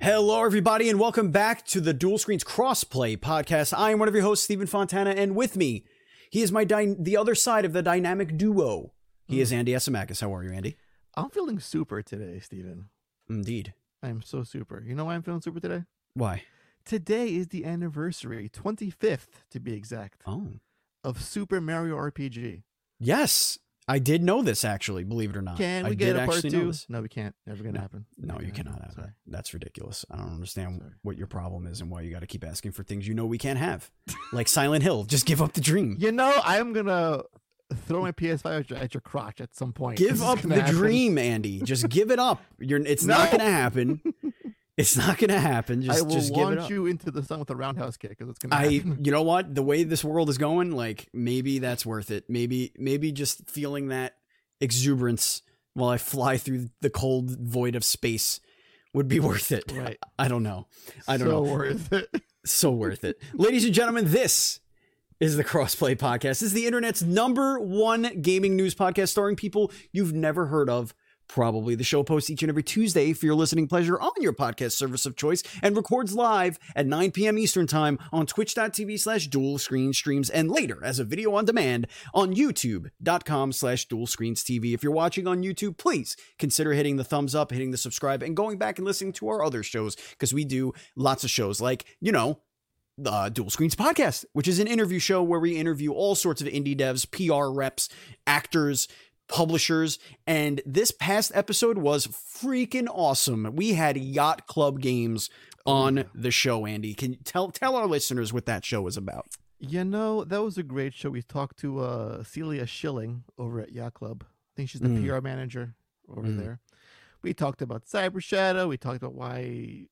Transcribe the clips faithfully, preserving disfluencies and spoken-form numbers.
Hello, everybody, and welcome back to the Dual Screens Crossplay podcast. I am one of your hosts, Stephen Fontana, and with me, he is my dy- the other side of the dynamic duo. He mm. is Andy Asimakis. How are you, Andy? I'm feeling super today, Stephen. Indeed. I'm so super. You know why I'm feeling super today? Why? Today is the anniversary, twenty-fifth to be exact, oh. of Super Mario R P G. Yes. I did know this, actually, believe it or not. Can we I get a part two? This. No, we can't. Never going to no. happen. No, Never you cannot happen. have Sorry. that. That's ridiculous. I don't understand Sorry. what your problem is and why you got to keep asking for things you know we can't have. Like Silent Hill. Just give up the dream. You know, I'm going to throw my P S five at your, at your crotch at some point. Give up the happen. dream, Andy. Just give it up. You're. It's no. not going to happen. It's not going to happen. Just, I will just give it launch up. you into the sun with a roundhouse kick because it's going to I, happen. you know what? The way this world is going, like maybe that's worth it. Maybe, maybe just feeling that exuberance while I fly through the cold void of space would be worth it. Right. I don't know. I don't so know. worth it. So worth it. Ladies and gentlemen, this is the Crossplay Podcast. This is the internet's number one gaming news podcast starring people you've never heard of. Probably. The show posts each and every Tuesday for your listening pleasure on your podcast service of choice and records live at nine p.m. Eastern time on twitch.tv slash dual screen streams and later as a video on demand on youtube.com slash dual screens TV. If you're watching on YouTube, please consider hitting the thumbs up, hitting the subscribe, and going back and listening to our other shows because we do lots of shows like, you know, the Dual Screens Podcast, which is an interview show where we interview all sorts of indie devs, P R reps, actors, publishers, and this past episode was freaking awesome. We had Yacht Club Games on the show, Andy. Can you tell tell our listeners what that show is about? You know, that was a great show. We talked to uh, Celia Schilling over at Yacht Club. I think she's the mm. P R manager over mm. there. We talked about Cyber Shadow. We talked about why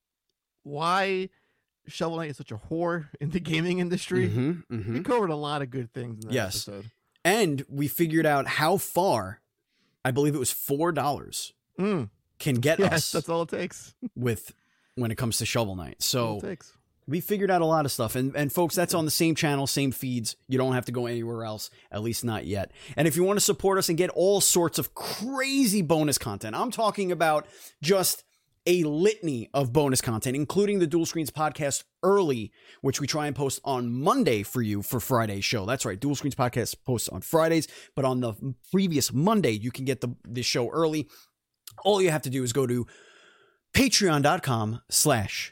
why Shovel Knight is such a whore in the gaming industry. Mm-hmm, mm-hmm. We covered a lot of good things in that yes. episode. And we figured out how far, I believe it was four dollars, mm. can get yes, us. That's all it takes. with when it comes to Shovel Knight. So takes. we figured out a lot of stuff. And, and folks, that's on the same channel, same feeds. You don't have to go anywhere else, at least not yet. And if you want to support us and get all sorts of crazy bonus content, I'm talking about just a litany of bonus content, including the Dual Screens Podcast Early, which we try and post on Monday for you for Friday's show. That's right. Dual Screens Podcast posts on Fridays, but on the previous Monday, you can get the, the show early. All you have to do is go to patreon.com slash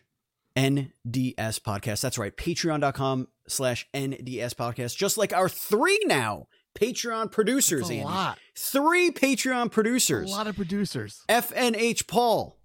NDS podcast. That's right. Patreon.com slash NDS podcast. Just like our three now Patreon producers, That's a Andy. lot. Three Patreon producers. A lot of producers. F N H Paul,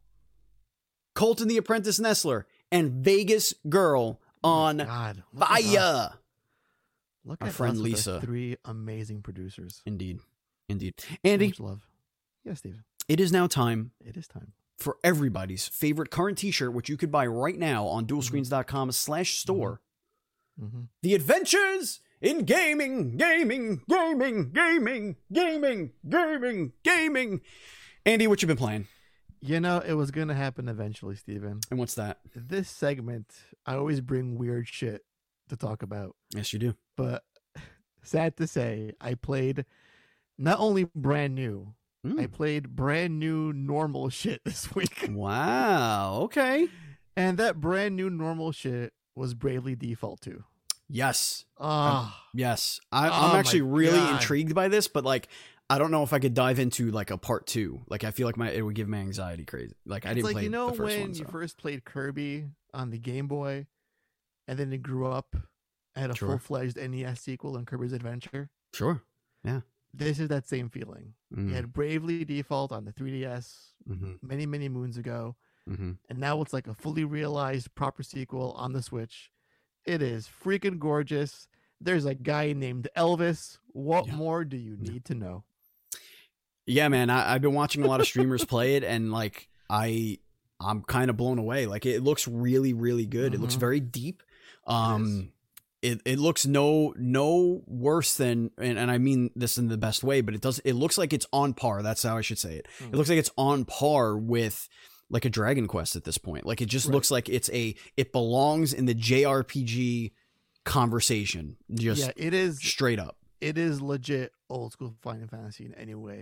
Colton the Apprentice Nestler, and Vegas Girl on oh God. Fire. Look Our at friend us with Lisa. our three amazing producers. Indeed. Indeed. Andy, Much love. Yes, Stephen. it is now time It is time. for everybody's favorite current t-shirt, which you could buy right now on dualscreens.com slash store. Mm-hmm. The Adventures in Gaming, Gaming, Gaming, Gaming, Gaming, Gaming, Gaming. Andy, what you been playing? You know, it was going to happen eventually, Stephen. And what's that? This segment, I always bring weird shit to talk about. Yes, you do. But sad to say, I played not only brand new, Mm. I played brand new normal shit this week. Wow. Okay. And that brand new normal shit was Bravely Default two. Yes. Ah, Um, yes. I, Oh I'm my actually really God. intrigued by this, but like, I don't know if I could dive into like a part two. Like, I feel like my it would give my anxiety crazy. Like, I it's didn't like, play you know the first when one. So. you first played Kirby on the Game Boy, and then it grew up and had a Sure. full-fledged N E S sequel in Kirby's Adventure? Sure. Yeah. This is that same feeling. Mm. You had Bravely Default on the three D S Mm-hmm. many, many moons ago, Mm-hmm. and now it's like a fully realized proper sequel on the Switch. It is freaking gorgeous. There's a guy named Elvis. What Yeah. more do you need to know? Yeah, man. I, I've been watching a lot of streamers play it, and like, I, I'm kind of blown away. Like, it looks really, really good. It looks Mhm. very deep. Um, it, it looks no no worse than, and, and I mean this in the best way, but it does. It looks like it's on par. That's how I should say it. Mm. It looks like it's on par with like a Dragon Quest at this point. Like, it just Right. looks like it's a it belongs in the J R P G conversation. Just yeah, it is. straight up. It is legit old school Final Fantasy in any way,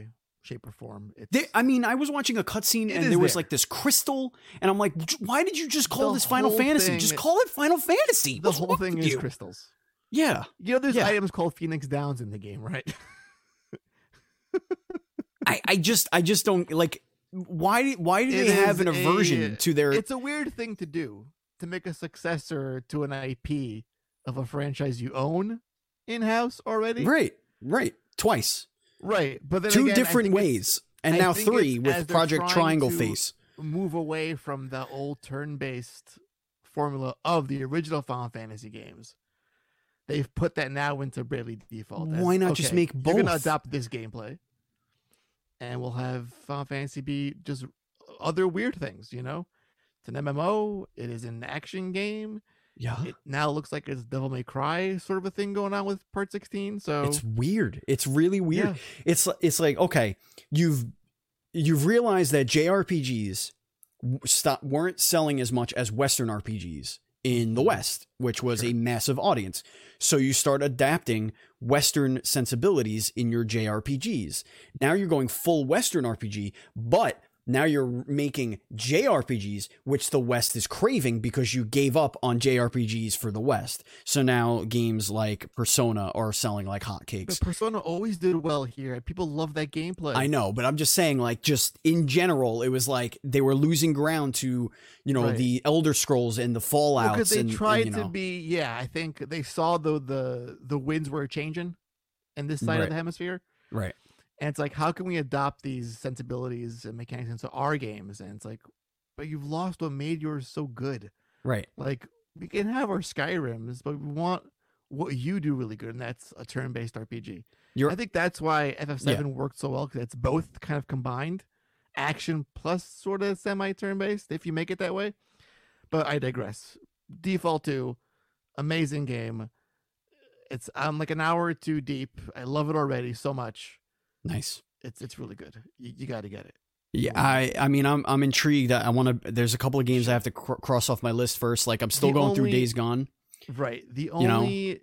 shape, or form. It's, They, I mean, I was watching a cutscene and there was there. like this crystal, and I'm like, why did you just call the this Final Fantasy? thing, just call it Final Fantasy. The What's whole thing is you? crystals. Yeah. You know, there's yeah. items called Phoenix Downs in the game, right? I, I just, I just don't like. Why? Why do they It have an is aversion a- to their? It's a weird thing to do, to make a successor to an I P of a franchise you own in-house already. Right. Right. Twice. Right. But then Two again, I different think it's- ways, and I now think three it's as with they're Project trying Triangle to Face. move away from the old turn-based formula of the original Final Fantasy games. They've put that now into Bravely Default. as, Why not just okay, make You're going to both? adopt this gameplay, and we'll have Final Fantasy be just other weird things, you know? It's an M M O. It is an action game. Yeah. It now looks like it's Devil May Cry sort of a thing going on with Part sixteen. So It's weird. It's really weird. Yeah. It's it's like, okay, you've you've realized that J R P Gs stop weren't selling as much as Western R P Gs in the West, which was Sure. a massive audience. So you start adapting Western sensibilities in your J R P Gs. Now you're going full Western R P G, but now you're making J R P Gs, which the West is craving because you gave up on J R P Gs for the West. So now games like Persona are selling like hotcakes. But Persona always did well here. People love that gameplay. I know, but I'm just saying, like, just in general, it was like they were losing ground to, you know, Right. the Elder Scrolls and the Fallouts. Because they and, tried and, you know, to be, yeah, I think they saw the the the winds were changing in this side Right. of the hemisphere. right. And it's like, how can we adopt these sensibilities and mechanics into our games? And it's like, but you've lost what made yours so good. Right. Like, we can have our Skyrims, but we want what you do really good, and that's a turn-based R P G. You're I think that's why F F seven worked so well, because it's both kind of combined, action plus sort of semi-turn-based, if you make it that way. But I digress. Default two, amazing game. It's I'm like an hour or two deep. I love it already so much. nice. It's it's really good. You, you got to get it. Yeah, I I mean, I'm I'm intrigued. I want to. There's a couple of games I have to cr- cross off my list first. Like I'm still The going through only- Days Gone. Right. The You know? only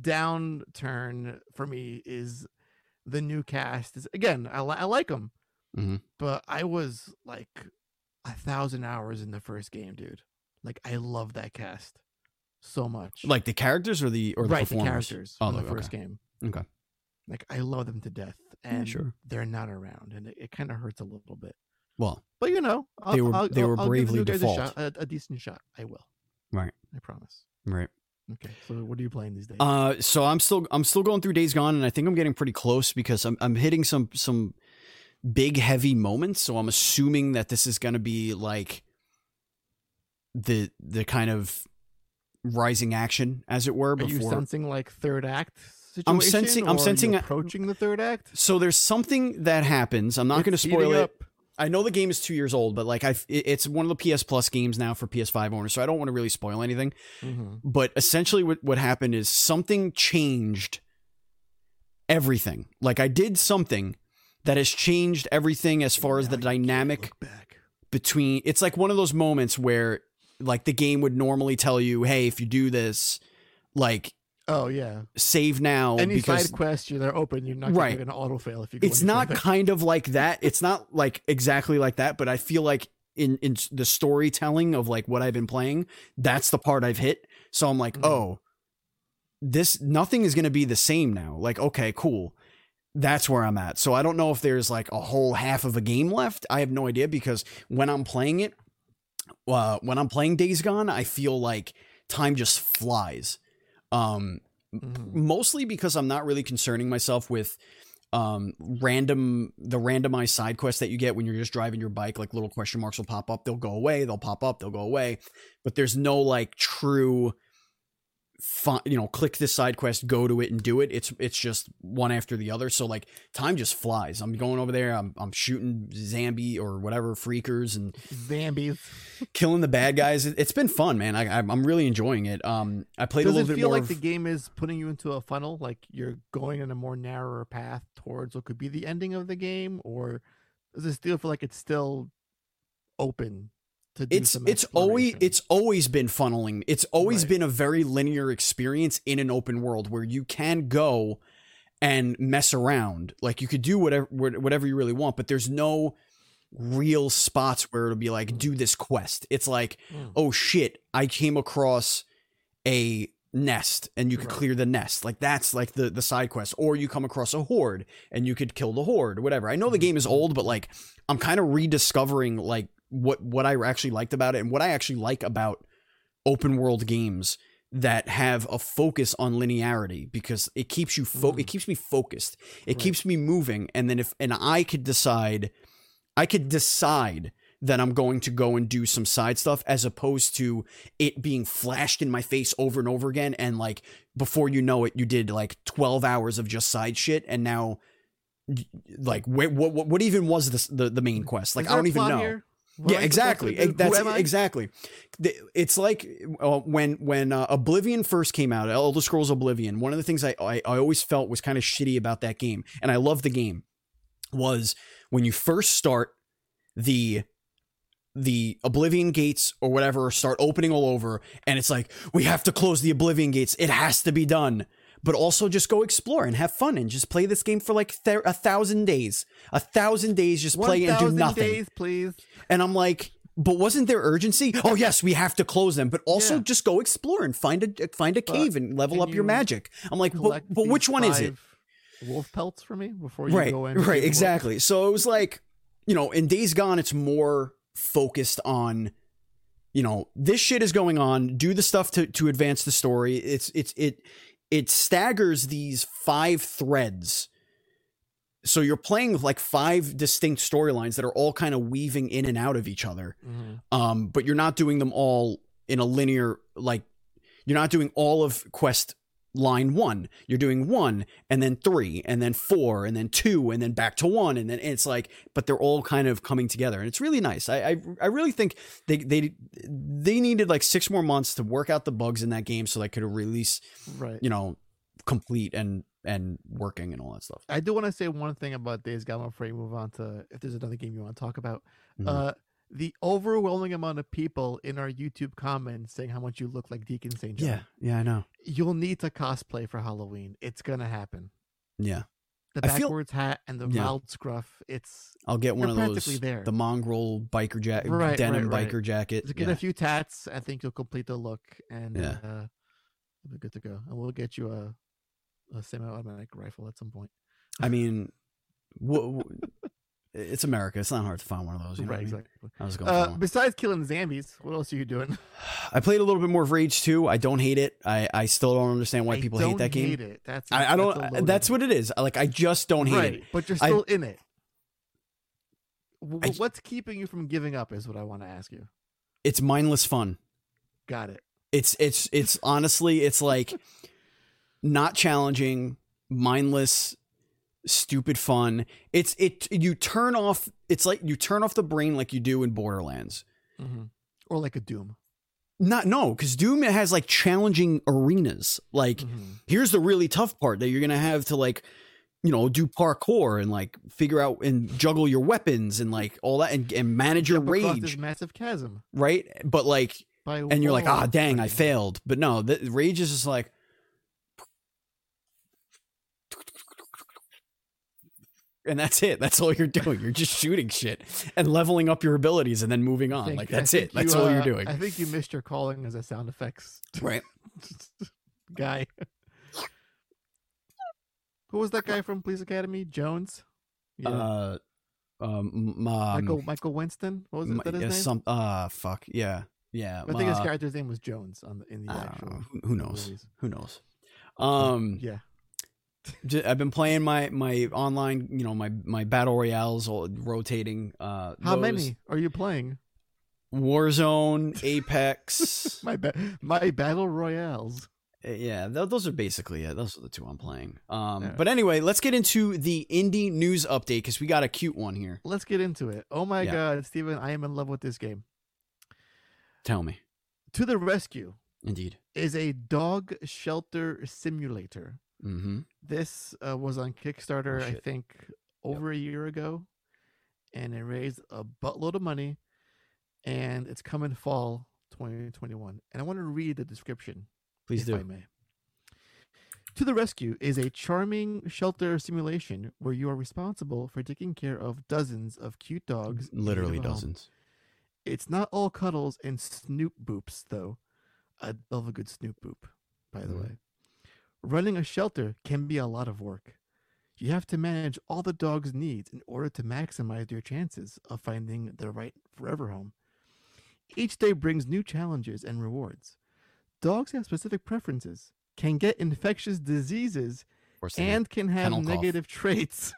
downturn for me is the new cast. Is again, I, li- I like them, Mhm. but I was like a thousand hours in the first game, dude. Like I love that cast so much. Like the characters or the or the right, the performers. characters Oh, from the okay. first game. Okay. Like I love them to death, and sure. they're not around, and it, it kind of hurts a little bit. Well, But you know, I'll, They were- I'll, they I'll, were I'll give the bravely new guys default. a, shot, a, a decent shot. I will. right, I promise. right. Okay, so what are you playing these days? Uh, so I'm still I'm still going through Days Gone, and I think I'm getting pretty close because I'm I'm hitting some some big heavy moments. So I'm assuming that this is going to be like the the kind of rising action, as it were. Are you Before, sensing like third act situation? I'm sensing- I'm or are you sensing a- approaching the third act. so there's something that happens. I'm not going to It's spoil heating it. up. I know the game is two years old, but like I, it's one of the P S Plus games now for P S five owners, so I don't want to really spoil anything. Mhm. But essentially, what what happened is something changed everything. Like I did something that has changed everything as far as the Now you can't dynamic look back. between. It's like one of those moments where, like, the game would normally tell you, "Hey, if you do this, like, Oh yeah. save now." Any because side quests that are open, you're not Right. going to auto fail if you. Go it's any not further. kind of like that. It's not like exactly like that, but I feel like in in the storytelling of like what I've been playing, that's the part I've hit. So I'm like, Mhm. oh, this nothing is going to be the same now. Like, okay, cool. That's where I'm at. So I don't know if there's like a whole half of a game left. I have no idea because when I'm playing it, uh, when I'm playing Days Gone, I feel like time just flies. Um, Mhm. mostly because I'm not really concerning myself with um random the randomized side quests that you get when you're just driving your bike. Like little question marks will pop up, they'll go away, they'll pop up, they'll go away, but there's no like true fun, you know, click this side quest, go to it and do it. It's it's just one after the other. So like time just flies. I'm going over there, I'm I'm shooting Zambi or whatever freakers and Zambies. killing the bad guys. It, it's been fun, man. I, I'm really enjoying it. Um, I played Does a little it bit feel more. like of, the game is putting you into a funnel? Like you're going in a more narrower path towards what could be the ending of the game, or does it still feel like it's still open to do it's some it's always exploration? it's always been funneling. It's always Right. been a very linear experience in an open world where you can go and mess around. Like you could do whatever whatever you really want, but there's no real spots where it'll be like, do this quest. It's like, mm. oh shit, I came across a nest and you could right. clear the nest. Like that's like the the side quest. Or you come across a horde and you could kill the horde, whatever. I know the game is old, but like I'm kind of rediscovering like what what I actually liked about it and what I actually like about open world games that have a focus on linearity, because it keeps you fo- mm. it keeps me focused. It right. keeps me moving. And then if and I could decide I could decide that I'm going to go and do some side stuff, as opposed to it being flashed in my face over and over again. And like, before you know it, you did like twelve hours of just side shit. And now like, what, what, what even was this, the, the main quest? Like, I don't even know. Yeah, exactly. That's exactly. It's like uh, when, when uh, Oblivion first came out, Elder Scrolls Oblivion, one of the things I, I, I always felt was kind of shitty about that game, and I love the game, was when you first start, the the Oblivion gates or whatever start opening all over, and it's like, we have to close the Oblivion gates. It has to be done. But also just go explore and have fun and just play this game for like th- a thousand days. A thousand days just play and do nothing. Days, please. And I'm like, but wasn't there urgency? Oh yes, we have to close them, but also yeah. just go explore and find a find a cave but and level up you your magic. I'm like, but, but which one is it? Wolf pelts for me before you right, go in. Right, exactly. Wolf. So it was like, you know, in Days Gone, it's more focused on, you know, this shit is going on. Do the stuff to to advance the story. It's it's it it staggers these five threads. So you're playing with like five distinct storylines that are all kind of weaving in and out of each other. Mm-hmm. Um, but you're not doing them all in a linear, like you're not doing all of quest line one. You're doing one and then three and then four and then two and then back to one. And then it's like, but they're all kind of coming together, and it's really nice. I, I, I really think they, they, they needed like six more months to work out the bugs in that game so they could release, right, you know, complete and, and working and all that stuff. I do want to say one thing about Days Gone before you move on to if there's another game you want to talk about. Mm-hmm. Uh, the overwhelming amount of people in our YouTube comments saying how much you look like Deacon Saint John. Yeah, yeah, I know. You'll need to cosplay for Halloween. It's gonna happen. Yeah. The backwards feel, hat and the yeah. mild scruff. It's I'll get one of those. There. The mongrel biker jacket, right, denim right, right. biker jacket. Just get yeah. a few tats. I think you'll complete the look, and yeah. uh, you'll be good to go. And we'll get you a, a semi-automatic rifle at some point. I mean, w- w- it's America. It's not hard to find one of those. You know right, what I mean? Exactly. I was going. Uh, besides killing zombies, what else are you doing? I played a little bit more of Rage two. I don't hate it. I, I still don't understand why I people don't hate that game. Hate it. That's I, I don't. That's, that's what it is. Like I just don't hate right, it. But you're still I, in it. W- I, what's keeping you from giving up? Is what I want to ask you. It's mindless fun. Got it. It's it's it's honestly it's like not challenging, mindless, stupid fun. It's it you turn off. It's like you turn off the brain like you do in Borderlands, mm-hmm. or like a Doom. Not no, because Doom has like challenging arenas. Like mm-hmm. here's the really tough part that you're gonna have to like, you know, do parkour and like figure out and juggle your weapons and like all that and, and manage your rage. This massive chasm, right? But like, By and you're like, ah, dang, right. I failed. But no, the rage is just like. And that's it. That's all you're doing. You're just shooting shit and leveling up your abilities and then moving on. Think, like, that's it. That's you, all you're doing. I think you missed your calling as a sound effects right guy. Who was that guy from Police Academy? Jones? Yeah. Uh, um, um, Michael Michael Winston? What was it, that his yeah, name? Some, uh, fuck. Yeah. Yeah. I think uh, his character's name was Jones on the, in the actual know. Who knows? movies. Who knows? Um, yeah. I've been playing my my online, you know, my my battle royales, all rotating. Uh, How those. many are you playing? Warzone, Apex. my ba- my battle royales. Yeah, th- those are basically it. Those are the two I'm playing. Um, yeah. But anyway, let's get into the indie news update because we got a cute one here. Let's get into it. Oh my yeah. God, Steven, I am in love with this game. Tell me. To the Rescue. Indeed. Is a dog shelter simulator. Mm-hmm. This uh, was on Kickstarter, oh, I think, over yep. a year ago, and it raised a buttload of money, and it's coming fall twenty twenty-one. And I want to read the description. Please if do. I may. To the Rescue is a charming shelter simulation where you are responsible for taking care of dozens of cute dogs. Literally dozens. It's not all cuddles and snoop boops, though. I love a good snoop boop, by the mm. way. Running a shelter can be a lot of work. You have to manage all the dog's needs in order to maximize your chances of finding the right forever home. Each day brings new challenges and rewards. Dogs have specific preferences, can get infectious diseases, and can have negative cough. traits.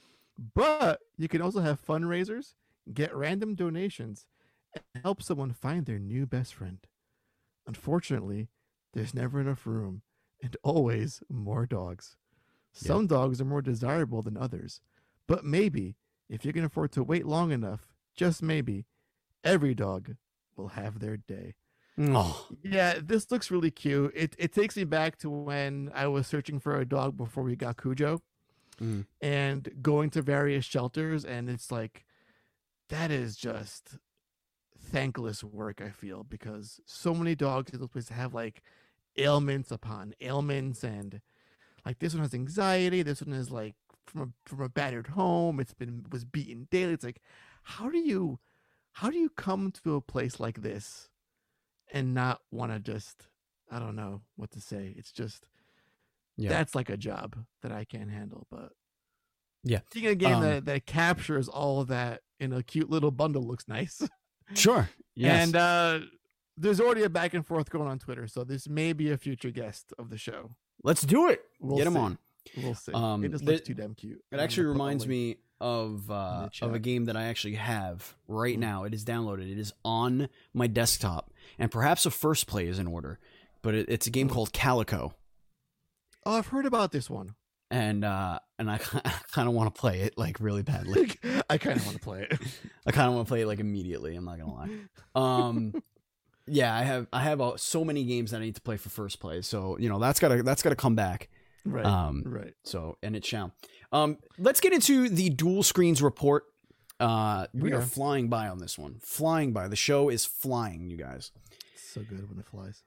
But you can also have fundraisers, get random donations, and help someone find their new best friend. Unfortunately, there's never enough room, and always more dogs. Some yep. dogs are more desirable than others, but maybe, if you can afford to wait long enough, just maybe, every dog will have their day. Oh. Yeah, this looks really cute. It it takes me back to when I was searching for a dog before we got Cujo, mm. and going to various shelters, and it's like, that is just thankless work, I feel, because so many dogs in those places have like ailments upon ailments, and like this one has anxiety, this one is like from a from a battered home, it's been was beaten daily. It's like, how do you how do you come to a place like this and not want to just, I don't know what to say. It's just, yeah. that's like a job that I can't handle. But yeah, seeing a game um, that, that captures all of that in a cute little bundle looks nice. Sure. Yes. And uh, there's already a back and forth going on Twitter, so this may be a future guest of the show. Let's do it. We'll Get him see. on. We'll see. Um, it just looks too damn cute. It actually reminds me of uh, of a game that I actually have right mm. now. It is downloaded. It is on my desktop, and perhaps a first play is in order. But it, it's a game mm. called Calico. Oh, I've heard about this one. And uh, and I kind of want to play it like really badly. I kind of want to play it. I kind of want to play it like immediately. I'm not gonna lie. Um, yeah, I have I have uh, so many games that I need to play for first play. So you know that's gotta that's gotta come back. Right. Um, right. So and it shall. Um, let's get into the dual screens report. Uh, we yeah. are flying by on this one. Flying by. The show is flying, you guys. It's so good when it flies.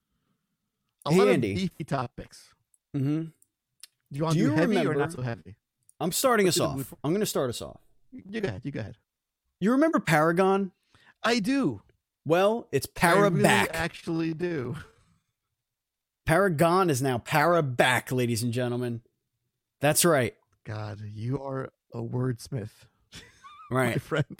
A hey, lot Andy. of beefy topics. Mm-hmm. Do you want to do, do heavy remember, or not so heavy? I'm starting us off. I'm going to start us off. You go ahead. You go ahead. You remember Paragon? I do. Well, it's Para I really back. actually do. Paragon is now Para back, ladies and gentlemen. That's right. God, you are a wordsmith. Right. My friend.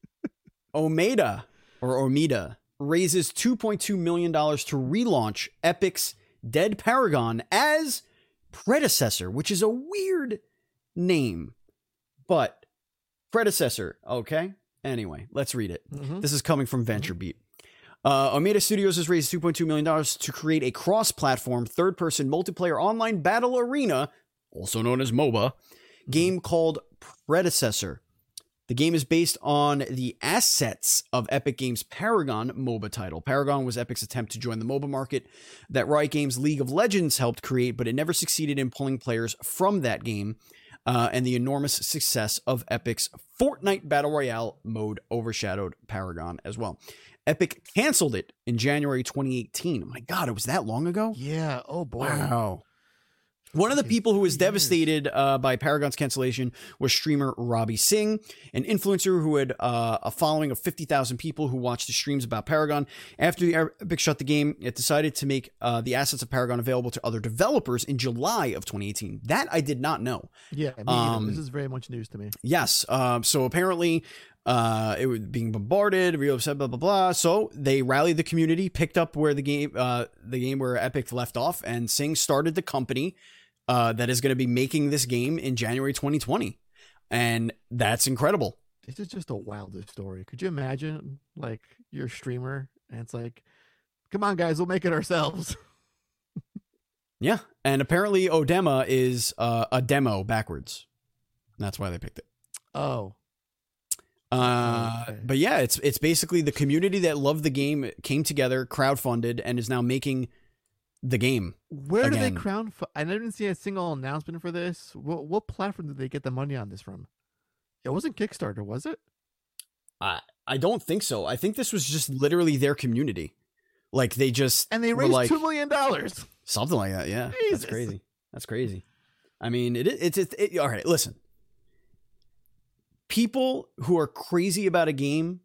Omeda, or Omeda, raises two point two million dollars to relaunch Epic's Dead Paragon as predecessor, which is a weird name, but predecessor. Okay. Anyway, let's read it. Mm-hmm. This is coming from VentureBeat. Uh, Omeda Studios has raised two point two million dollars to create a cross-platform third-person multiplayer online battle arena, also known as MOBA, game called Predecessor. The game is based on the assets of Epic Games' Paragon MOBA title. Paragon was Epic's attempt to join the MOBA market that Riot Games' League of Legends helped create, but it never succeeded in pulling players from that game, uh, and the enormous success of Epic's Fortnite Battle Royale mode overshadowed Paragon as well. Epic canceled it in January twenty eighteen. Oh my God, it was that long ago? Yeah. Oh, boy. Wow. One of the people who was devastated uh, by Paragon's cancellation was streamer Robbie Singh, an influencer who had uh, a following of fifty thousand people who watched the streams about Paragon. After the Epic shut the game, it decided to make uh, the assets of Paragon available to other developers in July of twenty eighteen. That I did not know. Yeah, me um, this is very much news to me. Yes. Um, so apparently uh, it was being bombarded, real upset, blah, blah, blah. So they rallied the community, picked up where the game, uh, the game where Epic left off, and Singh started the company Uh, that is going to be making this game in January twenty twenty. And that's incredible. This is just a wilder story. Could you imagine, like, you're a streamer and it's like, come on, guys, we'll make it ourselves. Yeah. And apparently Odema is uh, a demo backwards. And that's why they picked it. Oh. Uh, okay. But yeah, it's it's basically the community that loved the game came together, crowdfunded, and is now making the game. Where again. did they crowd? I didn't see a single announcement for this. What, what platform did they get the money on this from? It wasn't Kickstarter, was it? I I don't think so. I think this was just literally their community. Like they just and they raised like, two million dollars. Something like that. Yeah, Jesus. That's crazy. That's crazy. I mean, it, it's, it's, it, all right, listen. People who are crazy about a game,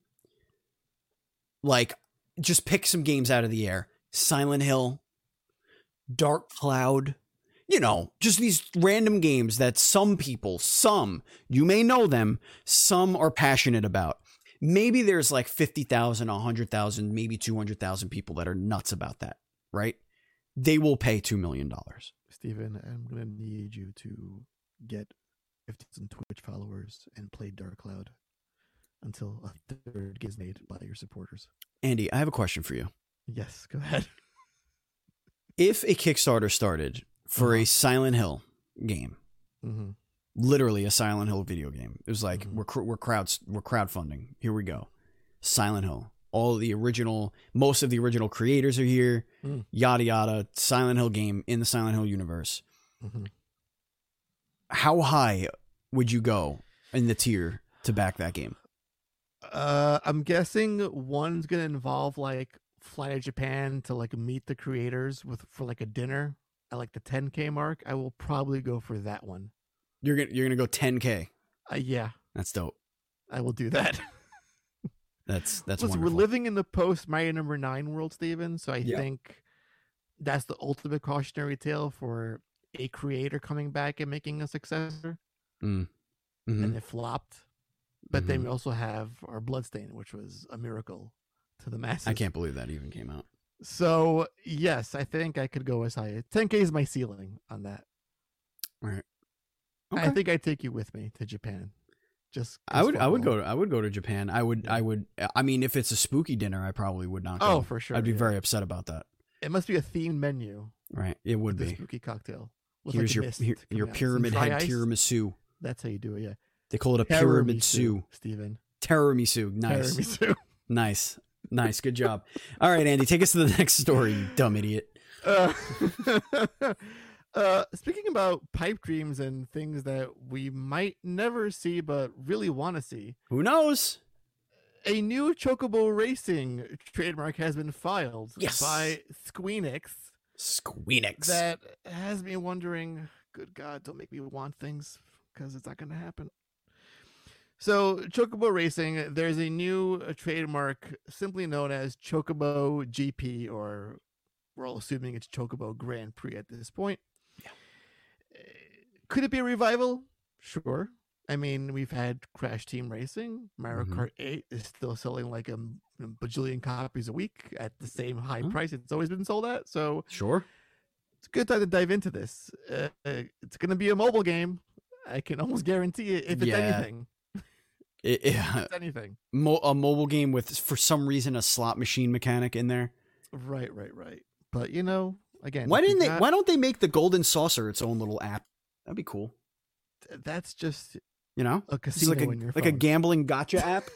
like, just pick some games out of the air. Silent Hill, Dark Cloud, you know, just these random games that some people, some, you may know them, some are passionate about. Maybe there's like fifty thousand, one hundred thousand, maybe two hundred thousand people that are nuts about that, right? They will pay two million dollars. Steven, I'm going to need you to get fifty thousand Twitch followers and play Dark Cloud until a third gets made by your supporters. Andy, I have a question for you. Yes, go ahead. If a Kickstarter started for uh-huh. a Silent Hill game, mm-hmm. literally a Silent Hill video game, it was like, mm-hmm. we're we're crowds we're crowdfunding. Here we go. Silent Hill. All the original, most of the original creators are here. Mm. Yada yada. Silent Hill game in the Silent Hill universe. Mm-hmm. How high would you go in the tier to back that game? Uh, I'm guessing one's gonna involve like fly to Japan to like meet the creators with for like a dinner at like the ten K mark. I will probably go for that one. You're gonna you're gonna go ten K. Uh, yeah, that's dope. I will do that. that's that's Listen, wonderful. We're living in the post Mario Number Nine world, Steven. So I yeah. think that's the ultimate cautionary tale for a creator coming back and making a successor. Mm. Mm-hmm. And it flopped. But mm-hmm. then we also have our Bloodstain, which was a miracle to the masses. I can't believe that even came out. So, yes, I think I could go as high as ten K is my ceiling on that. All right. Okay. I think I'd take you with me to Japan. Just I would I would go to, I would go to Japan. I would yeah. I would I mean if it's a spooky dinner, I probably would not go. Oh, for sure. I'd be yeah. very upset about that. It must be a themed menu. Right. It would be. A spooky cocktail. Here's like your here, your pyramid head ice. tiramisu. That's how you do it, yeah. They call it a pyramid sue. Steven. Tiramisu. Nice. Tiramisu. Nice. Nice. Good job. All right, Andy, take us to the next story, you dumb idiot. Uh, uh, speaking about pipe dreams and things that we might never see but really want to see. Who knows? A new Chocobo Racing trademark has been filed yes. by Squeenix. Squeenix. That has me wondering, good God, don't make me want things because it's not going to happen. So, Chocobo Racing, there's a new uh, trademark simply known as Chocobo G P, or we're all assuming it's Chocobo Grand Prix at this point. Yeah. Could it be a revival? Sure. I mean, we've had Crash Team Racing. Mario mm-hmm. Kart eight is still selling like a, a bajillion copies a week at the same high oh. price it's always been sold at. So, sure. It's a good time to dive into this. Uh, it's going to be a mobile game. I can almost guarantee it if it's yeah. anything. It, yeah. anything. Mo- a mobile game with, for some reason, a slot machine mechanic in there. Right, right, right. But you know, again, why didn't they? Got, why don't they make the Golden Saucer its own little app? That'd be cool. That's just you know a casino like a in your like phone. a gambling gotcha app.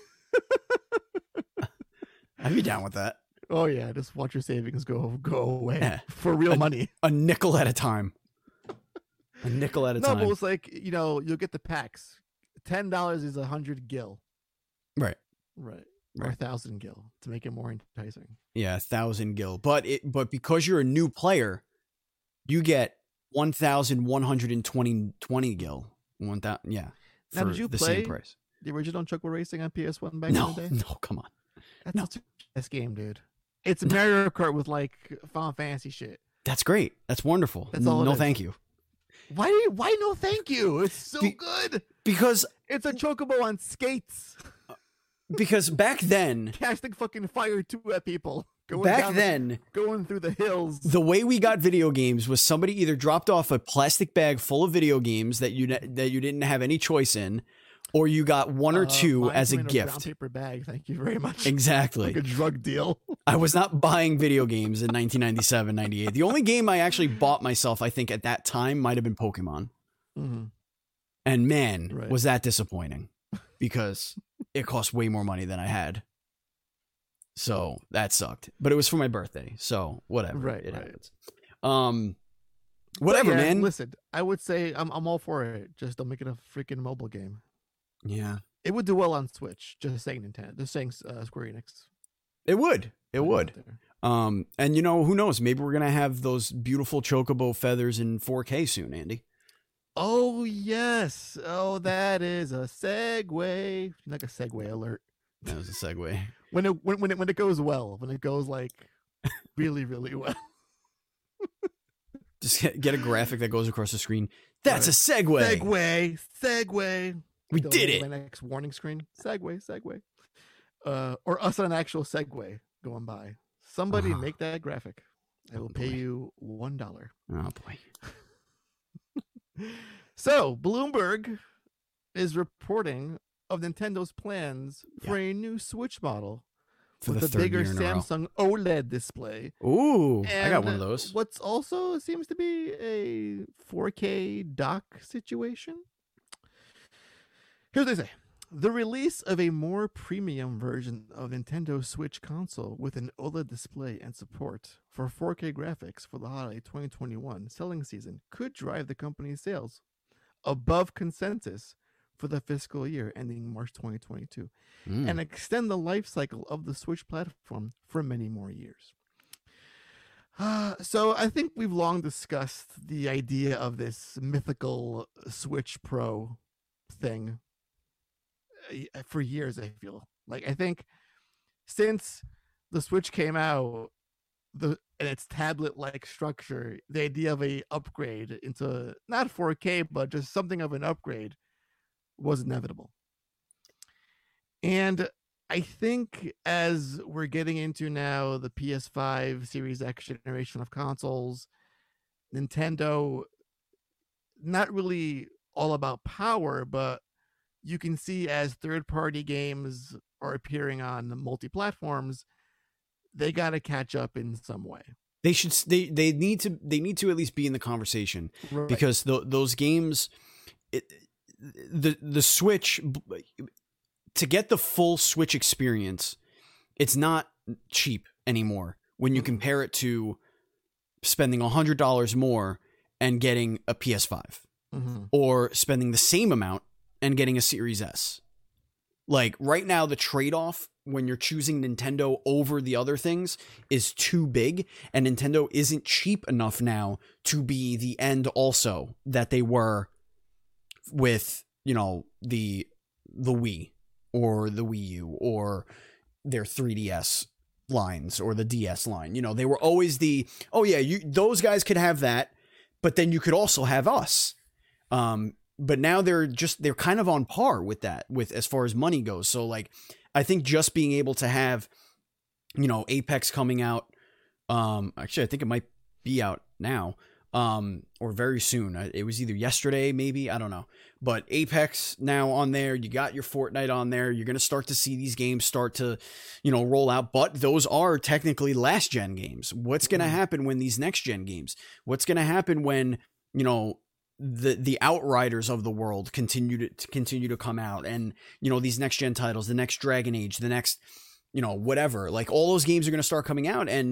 I'd be down with that. Oh yeah, just watch your savings go go away yeah. for real a, money. A nickel at a time. A nickel at a no, time. No, but it's like you know you'll get the packs. Ten dollars is a hundred gil. Right. Right. Right. Or a thousand gil to make it more enticing. Yeah, a thousand gil. But it but because you're a new player, you get one thousand one hundred and twenty twenty gil. One thousand yeah. Now did you the play same price. The original Chocobo Racing on P S one back no, in the day? No, come on. That's no. such a best game, dude. It's Mario Kart with like Final Fantasy shit. That's great. That's wonderful. That's all no, it is. Thank you. Why? Why no? Thank you. It's so Be- good. Because it's a Chocobo on skates. Because back then, casting fucking fire two at people. Going back down then, the, going through the hills. The way we got video games was somebody either dropped off a plastic bag full of video games that you that you didn't have any choice in, or you got one or uh, two as a in gift. A brown paper bag. Thank you very much. Exactly. Like a drug deal. I was not buying video games in nineteen ninety-seven, ninety-eight. The only game I actually bought myself, I think, at that time might have been Pokemon. Mm-hmm. And man, right. was that disappointing because it cost way more money than I had. So that sucked. But it was for my birthday. So whatever. Right. It right. happens. Um, whatever, yeah, man. Listen, I would say I'm I'm all for it. Just don't make it a freaking mobile game. Yeah. It would do well on Switch. Just saying Nintendo. Just saying uh, Square Enix. It would. It would. Um, and you know, who knows? Maybe we're gonna have those beautiful chocobo feathers in four K soon, Andy. Oh yes. Oh, that is a segue. Like a segue alert. That was a segue. When it when when it when it goes well, when it goes like really really well. Just get, get a graphic that goes across the screen. That's right. A segue. Segue. Segue. We Don't did it. My next warning screen. Segue. Segue. Uh, or us on an actual Segway going by. Somebody uh-huh. make that graphic. I will oh, pay you one dollar. Oh boy. So Bloomberg is reporting of Nintendo's plans for yeah. a new Switch model for with the a third bigger year in Samsung a row. OLED display. Ooh, and I got one of those. What's also seems to be a four K dock situation. Here's what they say. The release of a more premium version of Nintendo Switch console with an OLED display and support for four K graphics for the holiday twenty twenty-one selling season could drive the company's sales above consensus for the fiscal year ending March twenty twenty-two mm. and extend the life cycle of the Switch platform for many more years. Uh, so I think we've long discussed the idea of this mythical Switch Pro thing for years. I feel like I think since the Switch came out, the and its tablet-like structure, the idea of a upgrade into not four K but just something of an upgrade was inevitable. And I think as we're getting into now the P S five Series X generation of consoles, Nintendo, not really all about power, but you can see as third-party games are appearing on multi-platforms, they got to catch up in some way. They should. They they need to. They need to at least be in the conversation right. because the, those games, it, the the Switch, to get the full Switch experience, it's not cheap anymore. When you mm-hmm. compare it to spending a hundred dollars more and getting a P S five, mm-hmm. or spending the same amount and getting a Series S. Like right now, the trade-off when you're choosing Nintendo over the other things is too big, and Nintendo isn't cheap enough now to be the end also that they were with, you know, the the Wii or the Wii U or their three D S lines or the D S line. You know, they were always the, oh yeah, you those guys could have that, but then you could also have us. Um, but now they're just, they're kind of on par with that, with as far as money goes. So like, I think just being able to have, you know, Apex coming out, um, actually, I think it might be out now, um, or very soon. It was either yesterday, maybe, I don't know. But Apex now on there, you got your Fortnite on there. You're going to start to see these games start to, you know, roll out. But those are technically last gen games. What's going to happen when these next gen games? What's going to happen when, you know, the the Outriders of the world continue to, to continue to come out, and you know, these next gen titles, the next Dragon Age, the next, you know, whatever, like all those games are going to start coming out, and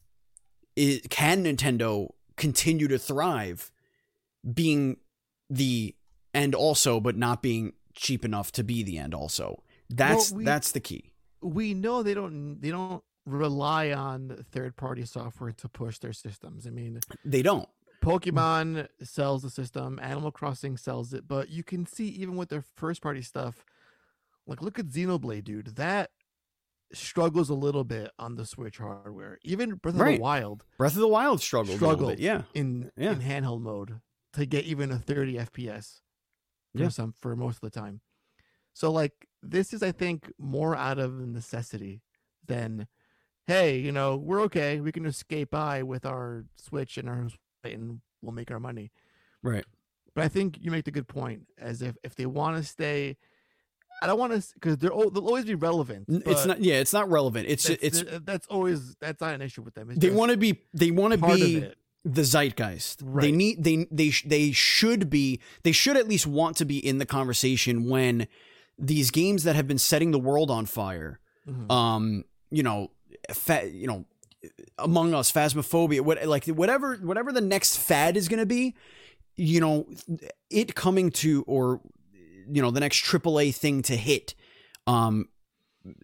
it, can Nintendo continue to thrive being the end also, but not being cheap enough to be the end also? That's well, we, that's the key. We know they don't they don't rely on third party software to push their systems. I mean, they don't. Pokemon sells the system, Animal Crossing sells it, but you can see even with their first party stuff, like look at Xenoblade, dude, that struggles a little bit on the Switch hardware. Even Breath of right. the Wild, Breath of the Wild struggled, struggled a little bit, yeah, in yeah. in handheld mode to get even a thirty F P S for yeah. some for most of the time. So like this is, I think, more out of necessity than, hey, you know, we're okay, we can escape by with our Switch and our and we'll make our money. Right. But I think you make the good point, as if if they want to stay, I don't want to, because they're they'll always be relevant. It's not, yeah, it's not relevant. It's that's, it's that's always that's not an issue with them. It's they want to be they want to be the zeitgeist. Right. They need they they they should be they should at least want to be in the conversation when these games that have been setting the world on fire, mm-hmm. um, you know, fa- you know. Among Us, Phasmophobia, what like whatever whatever the next fad is going to be, you know, it coming to, or you know, the next triple A thing to hit, um,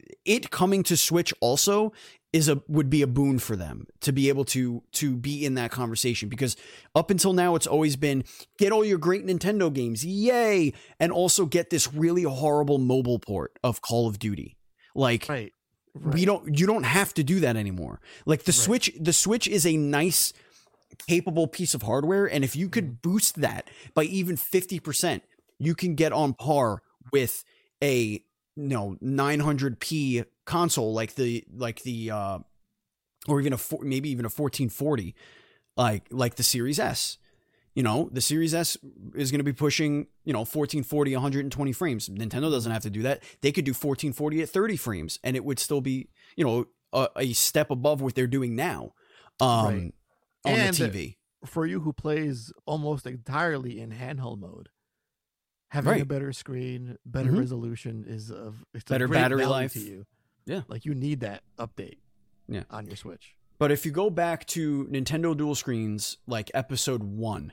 it coming to Switch also is a would be a boon for them to be able to to be in that conversation, because up until now it's always been get all your great Nintendo games, yay, and also get this really horrible mobile port of Call of Duty. Like Right. Right. we don't you don't have to do that anymore. Like the Right. Switch the Switch is a nice capable piece of hardware, and if you could boost that by even fifty percent, you can get on par with a you know nine hundred p console like the like the uh or even a four, maybe even a fourteen forty like like the Series S. You know, the Series S is going to be pushing, you know, fourteen forty, one hundred twenty frames. Nintendo doesn't have to do that. They could do fourteen forty at thirty frames, and it would still be, you know, a, a step above what they're doing now um, Right. on And the T V. For you who plays almost entirely in handheld mode, having a Right. better screen, better Mhm. resolution is of it's a Better great battery value life. to you. Yeah. Like you need that update. Yeah. On your Switch. But if you go back to Nintendo Dual Screens, like episode one,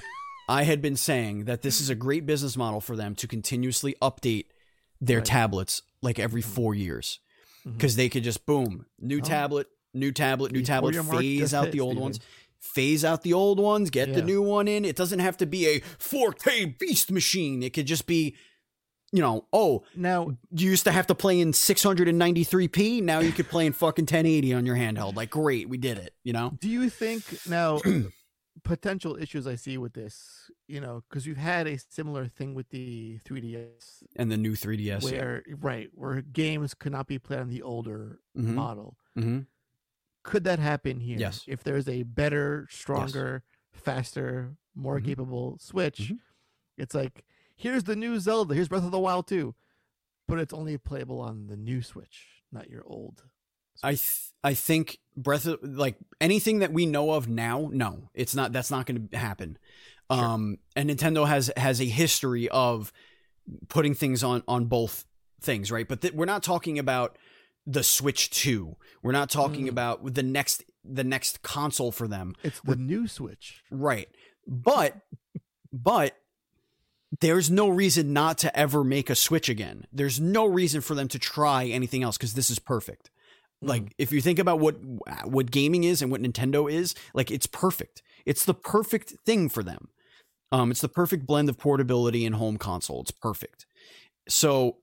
I had been saying that this is a great business model for them to continuously update their Right. tablets like every Mhm. four years. Mhm. Because they could just, boom, new Oh. tablet, new tablet, new The tablet, four-year mark phase just out hit, the old Steven. ones. Phase out the old ones, get the Yeah. new one in. It doesn't have to be a four K beast machine. It could just be, you know, oh, Now, you used to have to play in six ninety-three p. Now you could play in fucking ten eighty on your handheld. Like, great, we did it, you know? do you think now potential issues I see with this, you know, because you've had a similar thing with the three D S And the new three D S. where right, where games could not be played on the older Mhm. model. Mm-hmm. Could that happen here? Yes. If there's a better, stronger, faster, more Mhm. capable Switch, Mhm. it's like, here's the new Zelda, here's Breath of the Wild two, but it's only playable on the new Switch, not your old. I th- I think Breath of, like anything that we know of now, no, it's not. That's not going to happen. Sure. Um, and Nintendo has has a history of putting things on on both things, right? But th- we're not talking about the Switch two. We're not talking Mm. about the next the next console for them, It's the new Switch. right? But but there's no reason not to ever make a Switch again. There's no reason for them to try anything else because this is perfect. Like Mm. if you think about what what gaming is and what Nintendo is, like it's perfect. It's the perfect thing for them. Um, it's the perfect blend of portability and home console. It's perfect. So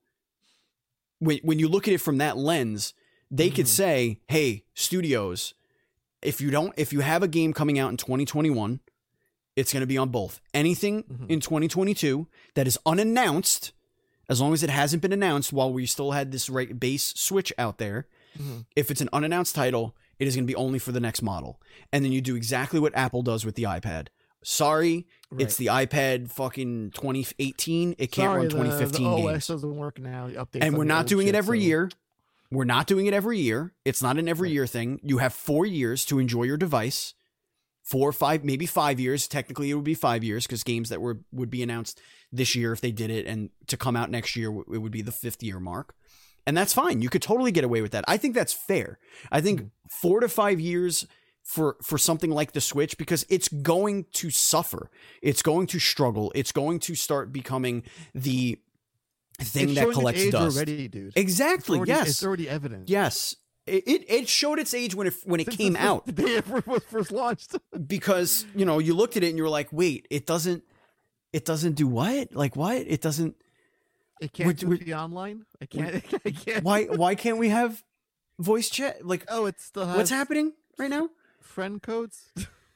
when when you look at it from that lens, they could Mhm. say, "Hey, studios, if you don't, if you have a game coming out in twenty twenty-one, it's going to be on both. Anything Mhm. in twenty twenty-two that is unannounced, as long as it hasn't been announced while we still had this right base Switch out there." Mhm. If it's an unannounced title, it is going to be only for the next model. And then you do exactly what Apple does with the iPad. Sorry, it's the iPad fucking twenty eighteen. It can't Sorry, run the- twenty fifteen the O S games. doesn't work now. The updates And on we're the not old doing it shit, every so- year. We're not doing it every year. It's not an every Right. year thing. You have four years to enjoy your device. Four or five, maybe five years. Technically, it would be five years because games that were would be announced this year if they did it, and to come out next year, it would be the fifth year mark. And that's fine. You could totally get away with that. I think that's fair. I think Mhm. four to five years for for something like the Switch, because it's going to suffer. It's going to struggle. It's going to start becoming the thing It's that showing its collects age dust. already, dude. It's Exactly. already, yes. It's already evident. Yes. It, it it showed its age when it when it Since came the- out, the day it was first launched. because you know you looked at it and you were like, wait, it doesn't it doesn't do what? Like what? It doesn't. It can't We're- do we're- the online. I can't. I can't. Why why can't we have voice chat? Like Oh, it still has what's happening right now? friend codes.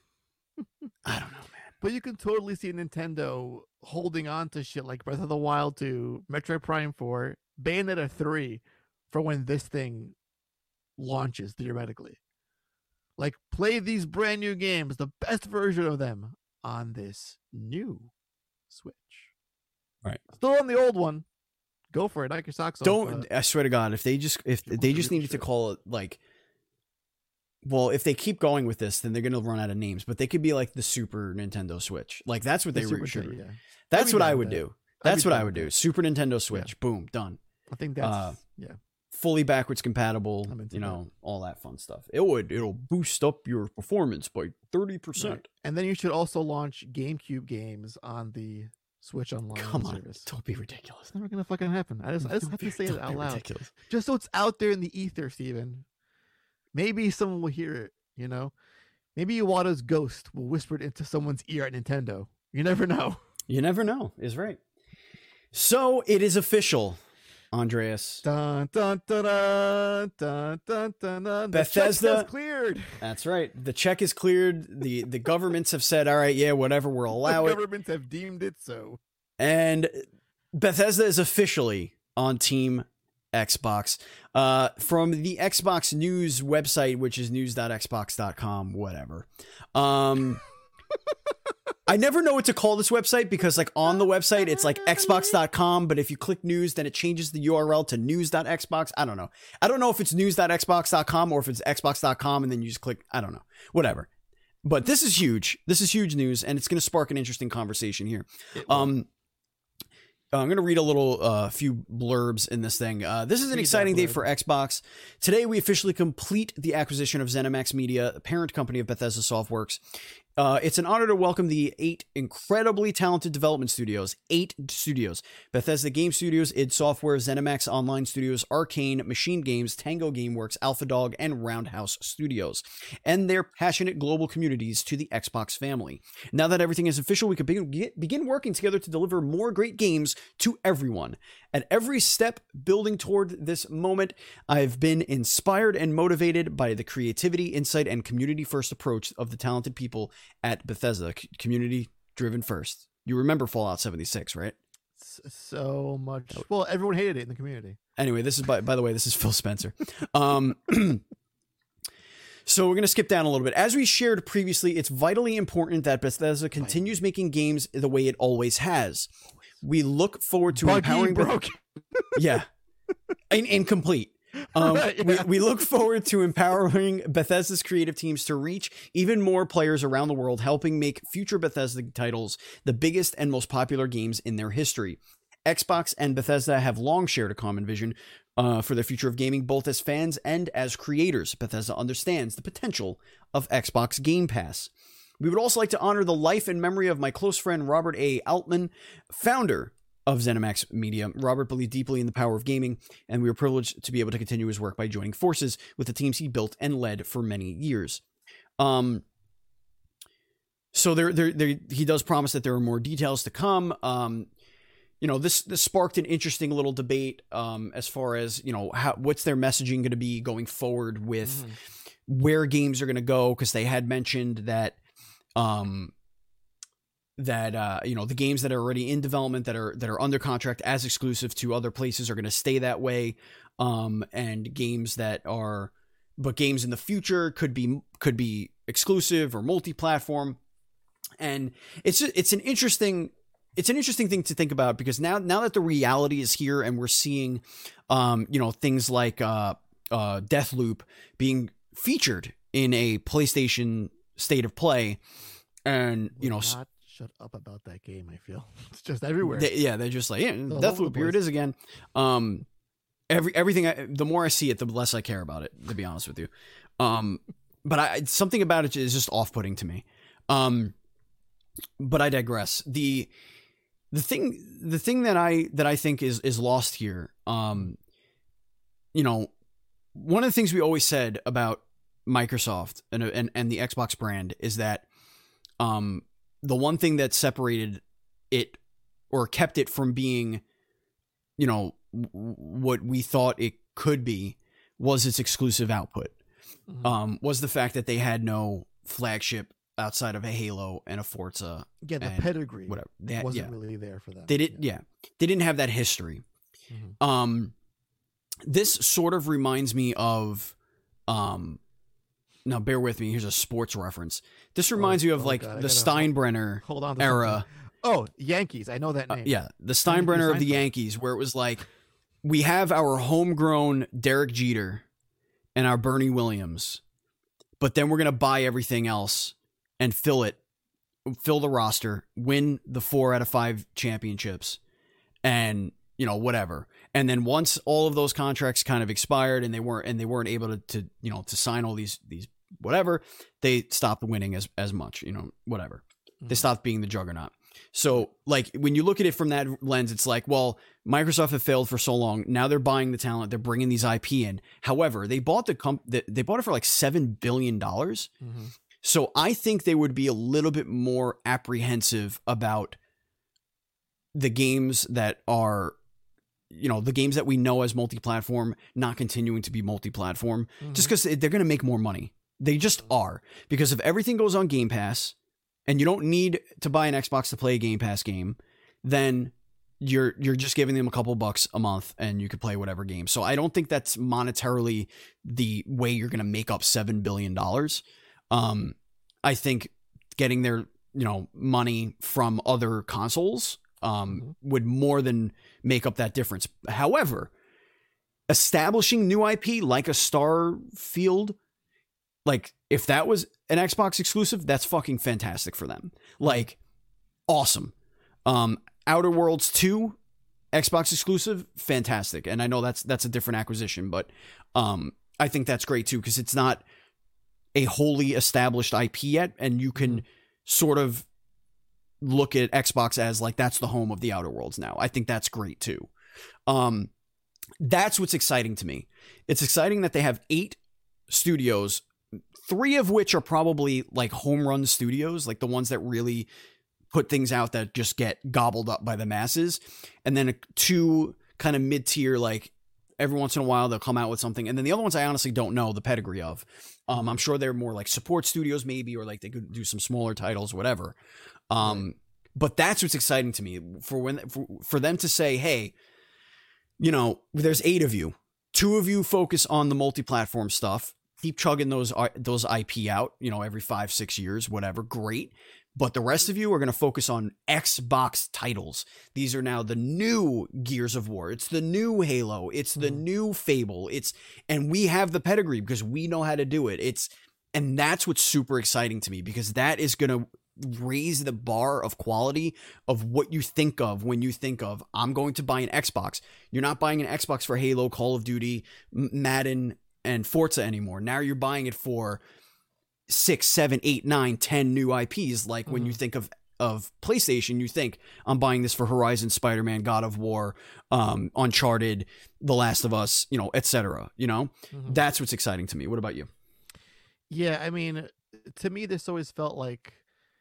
I don't know, man. But you can totally see Nintendo holding on to shit like Breath of the Wild two, Metroid Prime four, Bayonetta three for when this thing launches theoretically. Like play these brand new games, the best version of them on this new Switch. Right. Still on the old one. Go for it. Knock your socks off. Don't uh, I swear to God, if they just if you they want just to do needed to shit. call it like, well, if they keep going with this, then they're gonna run out of names. But they could be like the Super Nintendo Switch. Like that's what the they Super re- should. Nintendo, yeah. That's be what down I with would that. do. I'd be That's what down I with would do. that. Super Nintendo Switch. Boom, done. I think that's Uh, yeah. Fully backwards compatible, I'm into you that. know, all that fun stuff. It would it'll boost up your performance by thirty percent. Right. And then you should also launch GameCube games on the Switch Online Come on, service. don't be ridiculous. It's never gonna fucking happen. I just I just Don't have be- to say don't it be out loud, ridiculous. just so it's out there in the ether, Steven. Maybe someone will hear it. You know, maybe Iwata's ghost will whisper it into someone's ear at Nintendo. You never know. You never know, is right. So it is official, Andreas. Dun dun dun dun dun dun dun. dun. Bethesda- the check is cleared. That's right. The check is cleared. The the governments have said, all right, yeah, whatever, we'll allow the it. governments have deemed it so. And Bethesda is officially on Team Xbox. Uh, from the Xbox News website, which is news dot xbox dot com, whatever. Um, I never know what to call this website because, like, on the website, it's like xbox dot com, but if you click news, then it changes the U R L to news dot xbox. I don't know. I don't know if it's news dot xbox dot com or if it's xbox dot com and then you just click. I don't know. Whatever. But this is huge. This is huge news, and it's going to spark an interesting conversation here. Um, I'm going to read a little uh, few blurbs in this thing. Uh, this is an Read exciting that day blurb. for Xbox. Today, we officially complete the acquisition of ZeniMax Media, the parent company of Bethesda Softworks. Uh, it's an honor to welcome the eight incredibly talented development studios, eight studios, Bethesda Game Studios, id Software, ZeniMax Online Studios, Arcane, Machine Games, Tango Gameworks, AlphaDog, and Roundhouse Studios, and their passionate global communities to the Xbox family. Now that everything is official, we can begin, begin working together to deliver more great games to everyone. At every step building toward this moment, I've been inspired and motivated by the creativity, insight, and community-first approach of the talented people at Bethesda. C- community-driven first. You remember Fallout seventy-six, right? S- So much. Well, everyone hated it in the community. Anyway, this is by by the way, this is Phil Spencer. Um, so we're going to skip down a little bit. As we shared previously, it's vitally important that Bethesda continues making games the way it always has. We look forward to Buggy, empowering Beth- broken. yeah, In- incomplete. Um, Right, yeah. we, we look forward to empowering Bethesda's creative teams to reach even more players around the world, helping make future Bethesda titles the biggest and most popular games in their history. Xbox and Bethesda have long shared a common vision uh, for the future of gaming, both as fans and as creators. Bethesda understands the potential of Xbox Game Pass. We would also like to honor the life and memory of my close friend Robert A. Altman, founder of ZeniMax Media. Robert believed deeply in the power of gaming, and we were privileged to be able to continue his work by joining forces with the teams he built and led for many years. Um, so there, there, there, he does promise that there are more details to come. Um, you know, this this sparked an interesting little debate um, as far as, you know, how, what's their messaging going to be going forward with Mhm. where games are going to go, because they had mentioned that um that uh you know the games that are already in development that are that are under contract as exclusive to other places are going to stay that way, um and games that are but games in the future could be could be exclusive or multi-platform. And it's it's an interesting it's an interesting thing to think about, because now now that the reality is here and we're seeing um you know things like uh uh Deathloop being featured in a PlayStation State of Play, and you know, Would not shut up about that game. I feel it's just everywhere. they, yeah, they're just like, yeah, all over Deathloop, the here it place. is again. Um, every everything. I, the more I see it, the less I care about it. To be honest with you, um, but I something about it is just off-putting to me. Um, but I digress. the the thing the thing that I that I think is is lost here. Um, you know, one of the things we always said about Microsoft and and and the Xbox brand is that um the one thing that separated it or kept it from being, you know, w- what we thought it could be was its exclusive output. Mhm. Um was the fact that they had no flagship outside of a Halo and a Forza, yeah, the and pedigree whatever. They had, wasn't yeah. really there for them. They did yeah. They didn't have that history. Mhm. Um this sort of reminds me of um now bear with me, here's a sports reference. This reminds Oh, you of oh like God, I the gotta- Steinbrenner Hold on. to era. something. Oh, Yankees. I know that Uh, name. yeah, the Yankees Steinbrenner of the Seinfeld. Yankees, where it was like, we have our homegrown Derek Jeter and our Bernie Williams, but then we're going to buy everything else and fill it, fill the roster, win the four out of five championships, and, you know, whatever. And then once all of those contracts kind of expired and they weren't, and they weren't able to, to you know, to sign all these, these, whatever, they stopped winning as, as much, you know, whatever. They Mhm. stopped being the juggernaut. So like when you look at it from that lens, it's like, well, Microsoft have failed for so long. Now they're buying the talent. They're bringing these I P in. However, they bought the comp. They bought it for like seven billion dollars. Mm-hmm. So I think they would be a little bit more apprehensive about the games that are, you know, the games that we know as multi-platform not continuing to be multi-platform, mm-hmm. just because they're going to make more money. They just are, because if everything goes on Game Pass and you don't need to buy an Xbox to play a Game Pass game, then you're you're just giving them a couple bucks a month and you could play whatever game. So I don't think that's monetarily the way you're going to make up seven billion dollars. Um, I think getting their, you know, money from other consoles um, mm-hmm. would more than make up that difference. However, establishing new I P like a Starfield, like if that was an Xbox exclusive, that's fucking fantastic for them. Like, awesome. Um, Outer Worlds two, Xbox exclusive, fantastic. And I know that's that's a different acquisition, but um, I think that's great too, because it's not a wholly established I P yet, and you can sort of look at Xbox as like that's the home of the Outer Worlds now. I think that's great too. Um, that's what's exciting to me. It's exciting that they have eight studios, three of which are probably like home run studios, like the ones that really put things out that just get gobbled up by the masses. And then two kind of mid-tier, like every once in a while they'll come out with something. And then the other ones I honestly don't know the pedigree of. Um, I'm sure they're more like support studios maybe, or like they could do some smaller titles, whatever. Um, right. But that's what's exciting to me for when for, for them to say, hey, you know, there's eight of you, two of you focus on the multi-platform stuff, keep chugging those those I P out, you know, every five, six years, whatever, great. But the rest of you are going to focus on Xbox titles. These are now the new Gears of War. It's the new Halo. It's the mm. new Fable. It's, and we have the pedigree because we know how to do it. It's, and that's what's super exciting to me, because that is going to raise the bar of quality of what you think of when you think of, I'm going to buy an Xbox. You're not buying an Xbox for Halo, Call of Duty, Madden, and Forza anymore. Now you're buying it for six, seven, eight, nine, ten new I Ps. Like mm-hmm. when you think of, of PlayStation, you think I'm buying this for Horizon, Spider-Man, God of War, um, Uncharted, The Last of Us, you know, et cetera. You know, mm-hmm. that's what's exciting to me. What about you? Yeah, I mean, to me, this always felt like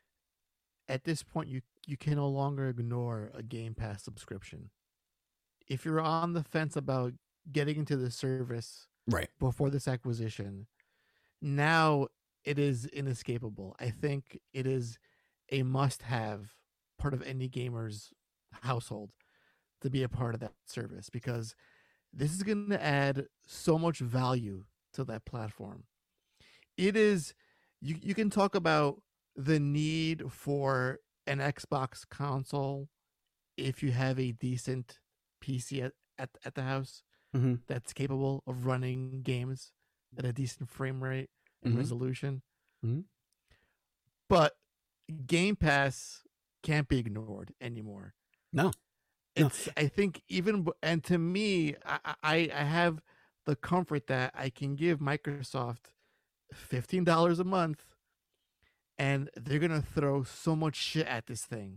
at this point, you, you can no longer ignore a Game Pass subscription. If you're on the fence about getting into the service right before this acquisition, now it is inescapable. I think it is a must-have part of any gamer's household to be a part of that service, because this is going to add so much value to that platform. It is, you, you can talk about the need for an Xbox console if you have a decent P C at, at, at the house mm-hmm. that's capable of running games at a decent frame rate and mm-hmm. resolution. Mm-hmm. But Game Pass can't be ignored anymore. No. It's, no. I think even, and to me, I, I, I have the comfort that I can give Microsoft fifteen dollars a month, and they're going to throw so much shit at this thing.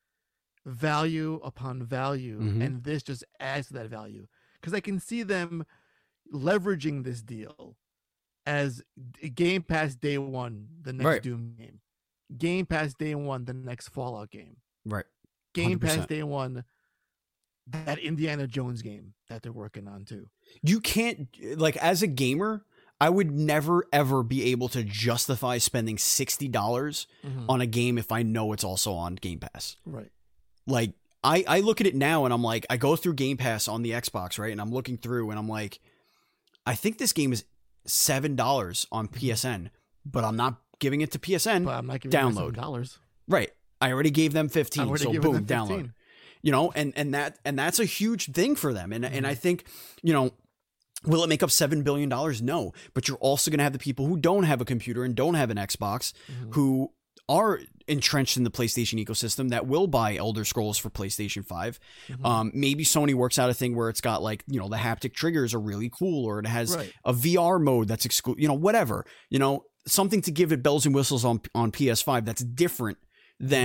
Value upon value. Mm-hmm. And this just adds to that value. Because I can see them leveraging this deal as Game Pass day one, the next right. Doom game. Game Pass day one, the next Fallout game. Right. Game Pass day one, that Indiana Jones game that they're working on too. You can't, like, as a gamer, I would never, ever be able to justify spending sixty dollars mm-hmm. on a game if I know it's also on Game Pass. Right. Like, I, I look at it now and I'm like, I go through Game Pass on the Xbox, right? And I'm looking through and I'm like, I think this game is seven dollars on P S N, but I'm not giving it to P S N. But I'm not giving download. them seven dollars. Right. I already gave them fifteen, so boom, download. You know, and, and that and that's a huge thing for them. And mm-hmm. and I think, you know, will it make up seven billion dollars? No. But you're also going to have the people who don't have a computer and don't have an Xbox mm-hmm. who are entrenched in the PlayStation ecosystem that will buy Elder Scrolls for PlayStation five. Mm-hmm. Um, maybe Sony works out a thing where it's got, like, you know, the haptic triggers are really cool, or it has right. a V R mode that's exclusive, you know, whatever, you know, something to give it bells and whistles on, on P S five that's different than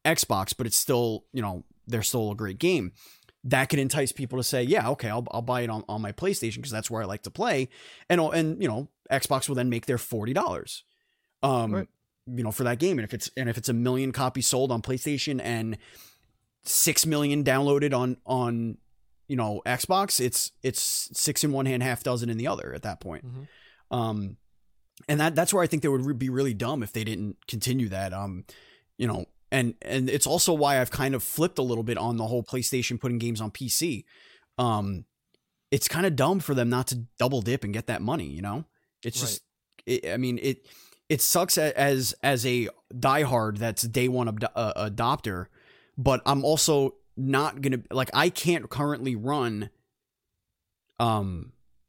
Xbox, but it's still, you know, they're still a great game. That could entice people to say, yeah, okay, I'll, I'll buy it on, on my PlayStation because that's where I like to play. And, and, you know, Xbox will then make their forty dollars, um, right. you know, for that game. And if it's, and if it's a million copies sold on PlayStation and six million downloaded on, on, you know, Xbox, it's, it's six in one hand, half dozen in the other at that point. Mm-hmm. Um, and that, that's where I think they would be really dumb if they didn't continue that, um, you know, and, and it's also why I've kind of flipped a little bit on the whole PlayStation putting games on P C. Um, it's kind of dumb for them not to double dip and get that money, you know, it's right. just, it, I mean, it, it sucks as, as a diehard that's day one ad- uh, adopter, but I'm also not going to, like, I can't currently run, um,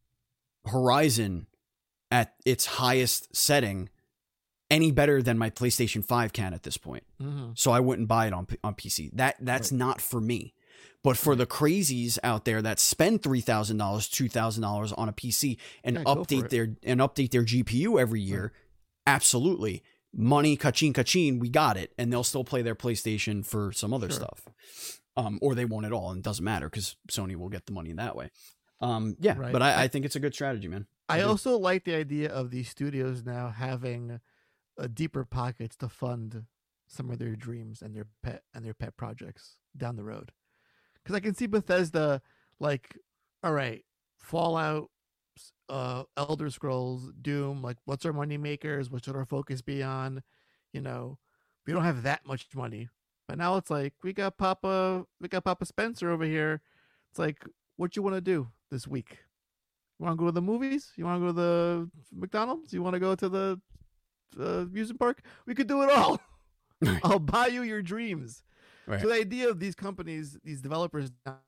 Horizon at its highest setting any better than my PlayStation five can at this point. Mm-hmm. So I wouldn't buy it on, on P C. That that's right. not for me, but for the crazies out there that spend three thousand dollars, two thousand dollars on a P C and yeah, update their, and update their G P U every year. Right. Absolutely. Money, kachin, kachin, we got it. And they'll still play their PlayStation for some other sure. stuff. Um, or they won't at all. And it doesn't matter because Sony will get the money in that way. Um, yeah, right. but I, I think it's a good strategy, man. I, I also like the idea of these studios now having a deeper pockets to fund some of their dreams and their pet and their pet projects down the road. Because I can see Bethesda like, all right, Fallout, uh, Elder Scrolls, Doom, like what's our money makers? What should our focus be on? You know, we don't have that much money, but now it's like we got Papa, we got Papa Spencer over here. It's like, what you want to do this week? You want to go to the movies? You want to go to the McDonald's? You want to go to the uh, amusement park? We could do it all. I'll buy you your dreams. Right. So the idea of these companies, these developers,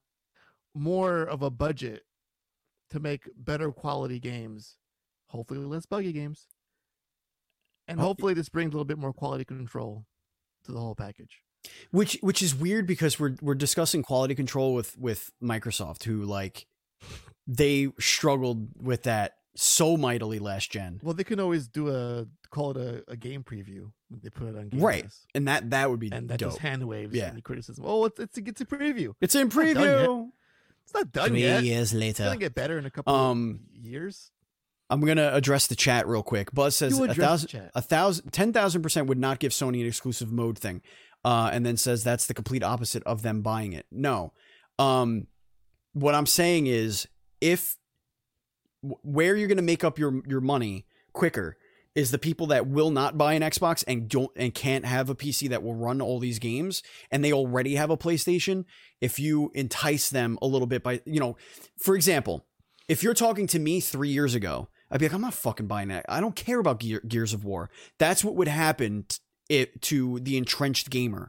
more of a budget to make better quality games, hopefully less buggy games, and hopefully this brings a little bit more quality control to the whole package. Which which is weird because we're we're discussing quality control with with Microsoft, who like they struggled with that so mightily last gen. Well, they can always do a call it a, a game preview. They put it on Game right, Pass. and that that would be and that dope. just hand waves yeah. any criticism. Oh, it's it's a, it's a preview. It's in preview. It's not done Three yet. Three years later. It's gonna get better in a couple um, of years. I'm gonna address the chat real quick. Buzz says a thousand, a thousand, ten thousand percent would not give Sony an exclusive mode thing, uh, and then says that's the complete opposite of them buying it. No, um, what I'm saying is if where you're gonna make up your your money quicker is the people that will not buy an Xbox and don't and can't have a P C that will run all these games, and they already have a PlayStation. If you entice them a little bit by, you know, for example, if you're talking to me three years ago, I'd be like, I'm not fucking buying that. I don't care about Gear, Gears of War. That's what would happen t- it, to the entrenched gamer.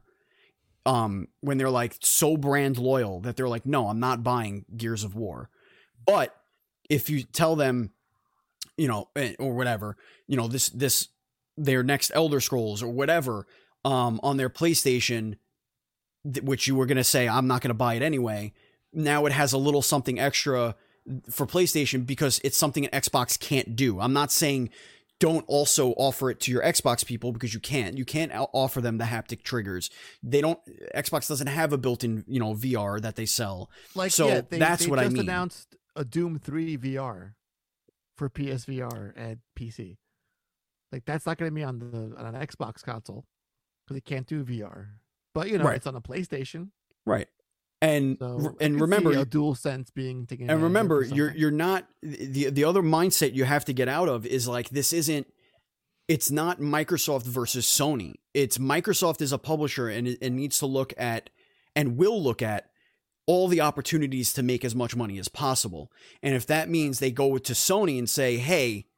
Um, when they're like so brand loyal that they're like, no, I'm not buying Gears of War. But if you tell them, you know, or whatever, you know, this, this, their next Elder Scrolls or whatever, um, on their PlayStation, th- which you were going to say, I'm not going to buy it anyway. Now it has a little something extra for PlayStation because it's something an Xbox can't do. I'm not saying don't also offer it to your Xbox people because you can't. You can't offer them the haptic triggers. They don't. Xbox doesn't have a built-in, you know, V R that they sell. Like, so yeah, they, that's they what I mean. They just announced a Doom three V R for P S V R and P C. Like that's not going to be on the on an Xbox console because it can't do V R. But you know, right. It's on a PlayStation, right? And so and remember, a dual sense being taken. And remember, you're you're not the the other mindset you have to get out of is like this isn't. It's not Microsoft versus Sony. It's Microsoft is a publisher and it, it needs to look at and will look at all the opportunities to make as much money as possible. And if that means they go to Sony and say, "Hey,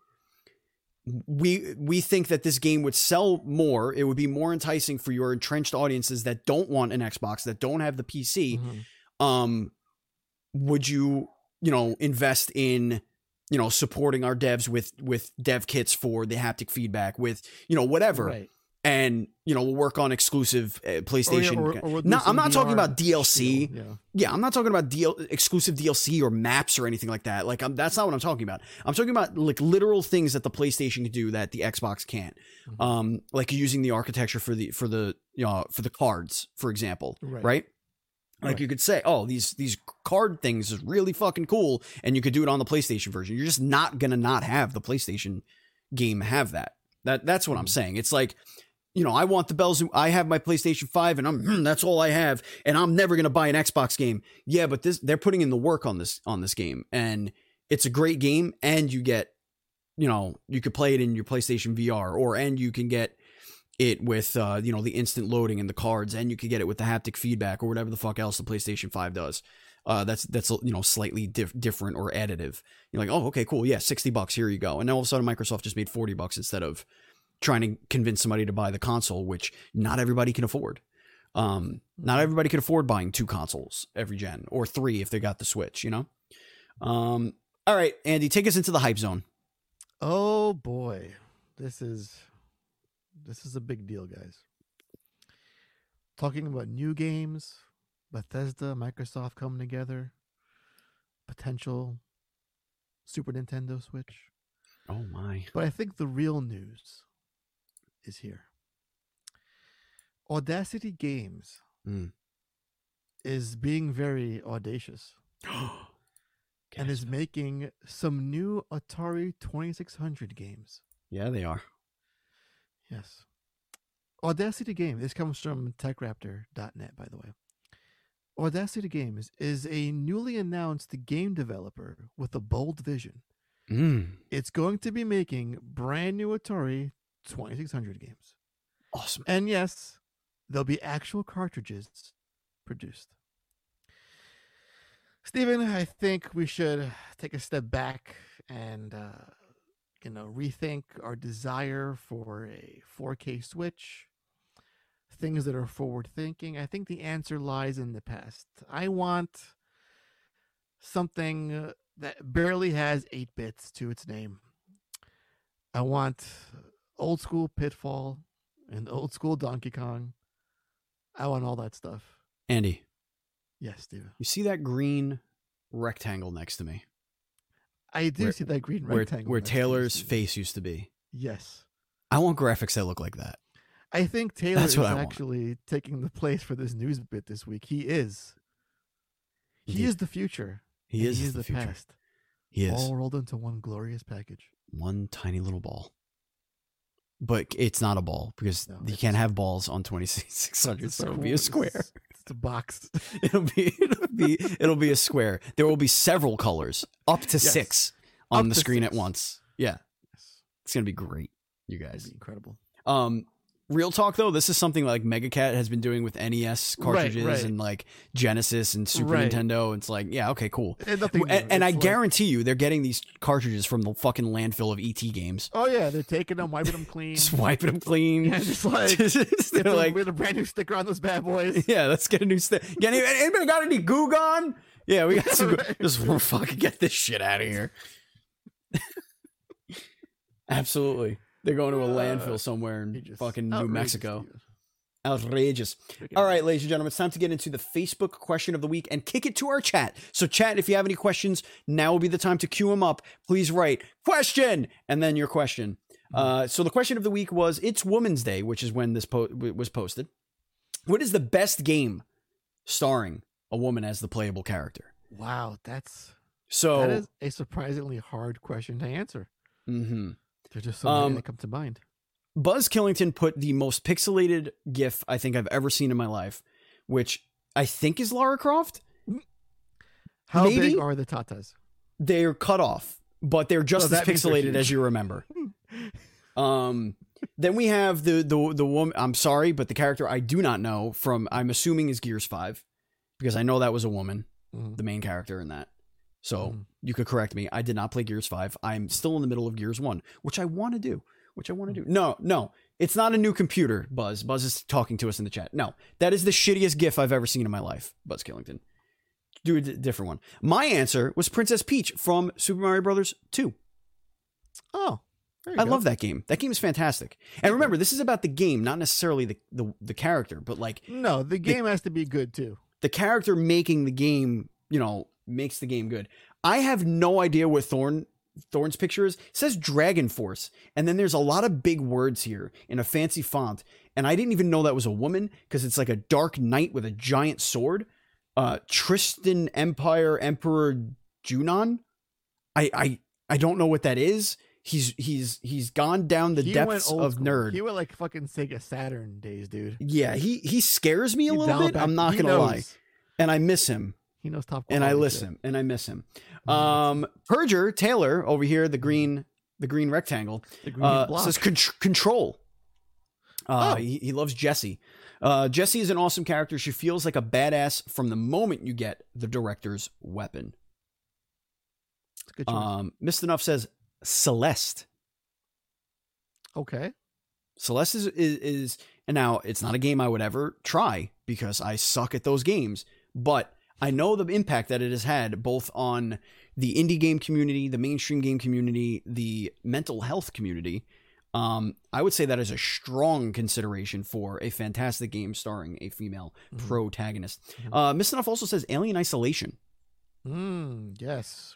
we we think that this game would sell more. It would be more enticing for your entrenched audiences that don't want an Xbox, that don't have the P C. Mm-hmm. Um, would you, you know, invest in, you know, supporting our devs with with dev kits for the haptic feedback, with, you know, whatever." Right. and you know we'll work on exclusive uh, PlayStation. Or, yeah, or, or no, I'm not V R talking about D L C. Shield, yeah. Yeah, I'm not talking about D L- exclusive D L C or maps or anything like that. Like, I'm, that's not what I'm talking about. I'm talking about like literal things that the PlayStation can do that the Xbox can't. Mm-hmm. Um, like using the architecture for the for the you know for the cards, for example, right? right? Like right. you could say, oh, these these card things is really fucking cool, and you could do it on the PlayStation version. You're just not gonna not have the PlayStation game have that. That that's what mm-hmm. I'm saying. It's like, you know, I want the bells. I have my PlayStation five, and I'm hmm, that's all I have, and I'm never gonna buy an Xbox game. Yeah, but this they're putting in the work on this on this game, and it's a great game, and you get, you know, you could play it in your PlayStation V R, or and you can get it with uh, you know, the instant loading and the cards, and you could get it with the haptic feedback or whatever the fuck else the PlayStation five does. Uh, that's that's you know slightly diff- different or additive. You're like, oh, okay, cool, yeah, sixty bucks, here you go, and then all of a sudden Microsoft just made forty bucks instead of trying to convince somebody to buy the console, which not everybody can afford. Um, not everybody can afford buying two consoles every gen, or three if they got the Switch, you know? Um, all right, Andy, take us into the hype zone. Oh boy, this is this is a big deal, guys. Talking about new games, Bethesda, Microsoft coming together, potential Super Nintendo Switch. Oh my. But I think the real news is here. Audacity Games mm. is being very audacious and is making some new Atari twenty-six hundred games. Yeah, they are. Yes. Audacity Games, this comes from tech raptor dot net, by the way. Audacity Games is a newly announced game developer with a bold vision. Mm. It's going to be making brand new Atari twenty-six hundred games. Awesome. And yes, there'll be actual cartridges produced. Steven, I think we should take a step back and uh, you know, rethink our desire for a four K Switch. Things that are forward thinking. I think the answer lies in the past. I want something uh, that barely has eight bits to its name. I want old school Pitfall and old school Donkey Kong. I want all that stuff. Andy. Yes, Steven. You see that green rectangle next to me? I do where, see that green where, rectangle. Where Taylor's face used to be. Yes. I want graphics that look like that. I think Taylor That's is what I actually want. taking the place for this news bit this week. He is. He Indeed. is the future. He is, he is the, the future. past. He is. All rolled into one glorious package. One tiny little ball. But it's not a ball because No, you it's can't just- have balls on twenty-six hundred, so it'll be a It's- square. It's a box. It'll be it'll be it'll be a square. There will be several colors, up to Yes. six on Up the to screen six. at once. Yeah, Yes. it's gonna be great, you It'd guys. be incredible. Um, real talk though, this is something like Megacat has been doing with N E S cartridges right. and like Genesis and Super Right. Nintendo. It's like, yeah, okay, cool. And, nothing And, new. and I It's like- guarantee you, they're getting these cartridges from the fucking landfill of E T games. Oh yeah, they're taking them, wiping them clean. Just wiping them clean. Yeah, just like Just- they're they're like, with a brand new sticker on those bad boys. yeah, let's get a new stick. Get any, anybody got any goo gone? Yeah, we got Yeah, some. right. Just we'll fucking get this shit out of here. Absolutely, they're going to a landfill somewhere in Outrageous. fucking New Outrageous, Mexico. Steven. Outrageous. Freaking All right, ladies and gentlemen, it's time to get into the Facebook question of the week and kick it to our chat. So, chat, if you have any questions, now will be the time to queue them up. Please write question and then your question. Uh, so, the question of the week was: It's Women's Day, which is when this po- was posted. What is the best game starring a woman as the playable character? Wow, that's So, that is a surprisingly hard question to answer. mhm. There's just so many Um, that come to mind. Buzz Killington put the most pixelated GIF I think I've ever seen in my life, which I think is Lara Croft. How maybe- big are the tatas? They're cut off, but they're just Oh, as that means they're pixelated huge. as you remember. Um, then we have the the the woman. I'm sorry, but the character I do not know from. I'm assuming is Gears five, because I know that was a woman, Mhm. the main character in that. So Mhm. you could correct me. I did not play Gears five. I'm still in the middle of Gears one, which I want to do. Which I want to do. No, no, it's not a new computer. Buzz. Buzz is talking to us in the chat. No, that is the shittiest GIF I've ever seen in my life. Buzz Killington. Do a d- different one. My answer was Princess Peach from Super Mario Brothers two. Oh, I go. love that game. That game is fantastic. And remember, this is about the game, not necessarily the the, the character, but like no, the game the, has to be good too. The character making the game, you know, makes the game good. I have no idea what Thorn Thorn's picture is. It says Dragon Force, and then there's a lot of big words here in a fancy font, and I didn't even know that was a woman because it's like a dark knight with a giant sword. Uh, Tristan Empire Emperor Junon. I I I don't know what that is. He's he's he's gone down the he depths of school. nerd. He went like fucking Sega Saturn days, dude. Yeah, he he scares me a he little bit. Back. I'm not he gonna knows. lie, and I miss him. He knows top. And I miss him, and I miss him. Um, Perger Taylor over here, the green the green rectangle, the green uh, block. says con- control. Uh, oh. he, he loves Jessie. Uh, Jessie is an awesome character. She feels like a badass from the moment you get the director's weapon. Good choice. Um, Mister Nuff says Celeste. Okay. Celeste is, is, is, and now it's not a game I would ever try because I suck at those games, but I know the impact that it has had both on the indie game community, the mainstream game community, the mental health community. Um, I would say that is a strong consideration for a fantastic game starring a female mm-hmm. protagonist. Mm-hmm. Uh, Mister Nuff also says Alien Isolation. Mm, yes.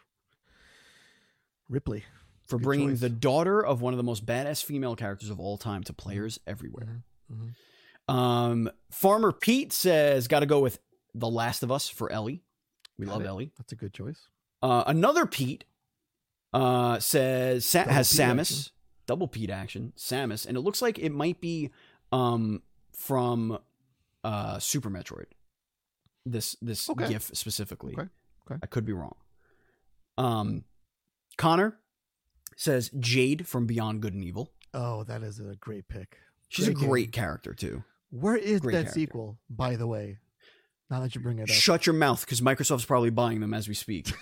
Ripley. For Good bringing choice. the daughter of one of the most badass female characters of all time to players everywhere. Mm-hmm. Um, Farmer Pete says, got to go with The Last of Us for Ellie. We Got love it. Ellie. That's a good choice. Uh, another Pete uh, says Sa- has Pete Samus. action. Double Pete action. Samus. And it looks like it might be um, from uh, Super Metroid. This this Okay. GIF specifically. Okay. Okay. I could be wrong. Um, Connor says Jade from Beyond Good and Evil. Oh, that is a great pick. She's Great a game. great character too. Where is Great that character. sequel, by the way? Now that you bring it up. Shut your mouth, because Microsoft's probably buying them as we speak.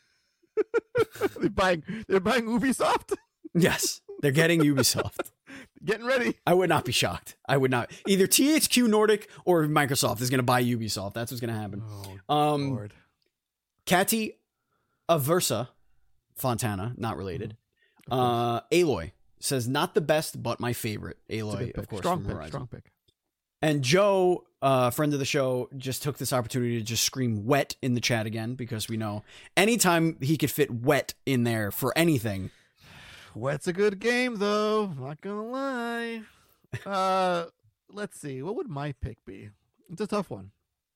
they're buying they're buying Ubisoft? Yes, they're getting Ubisoft. Getting ready. I would not be shocked. I would not. Either T H Q Nordic or Microsoft is going to buy Ubisoft. That's what's going to happen. Oh, um, Lord. Catty Aversa Fontana, not related. Of course. Uh, Aloy says, not the best, but my favorite. It's a Aloy, good pick. of course, Strong from pick. Horizon. Strong pick. And Joe, uh, friend of the show, just took this opportunity to just scream wet in the chat again, because we know anytime he could fit wet in there for anything. Wet's a good game, though. I'm not gonna lie. Uh, let's see. What would my pick be? It's a tough one,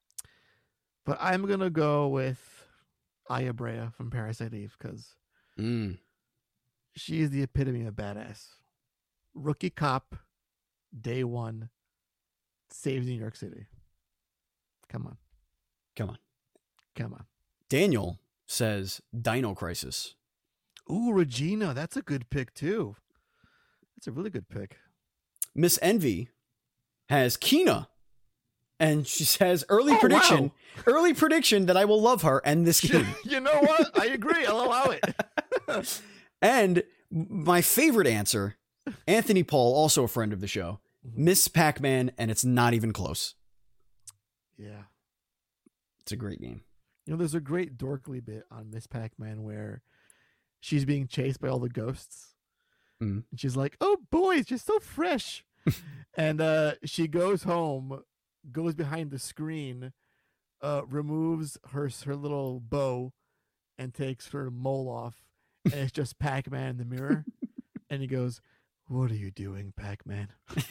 but I'm gonna go with Aya Brea from Parasite Eve because Mm. she is the epitome of badass. Rookie cop, day one, saves New York City. Come on, Come on. come on. Daniel says Dino Crisis. Ooh, Regina, that's a good pick too. That's a really good pick. Miss Envy has Kina, and she says early Oh, prediction, wow. early prediction that I will love her and this game. You know what? I agree. I'll allow it. And my favorite answer, Anthony Paul, also a friend of the show, Miss Pac-Man, and it's not even close. Yeah. It's a great game. You know, there's a great dorkly bit on Miss Pac-Man where she's being chased by all the ghosts. Mm. And she's like, oh, boy, it's just so fresh. And uh, she goes home, goes behind the screen, uh, removes her her little bow, and takes her mole off. And it's just Pac-Man in the mirror. And he goes, what are you doing, Pac-Man?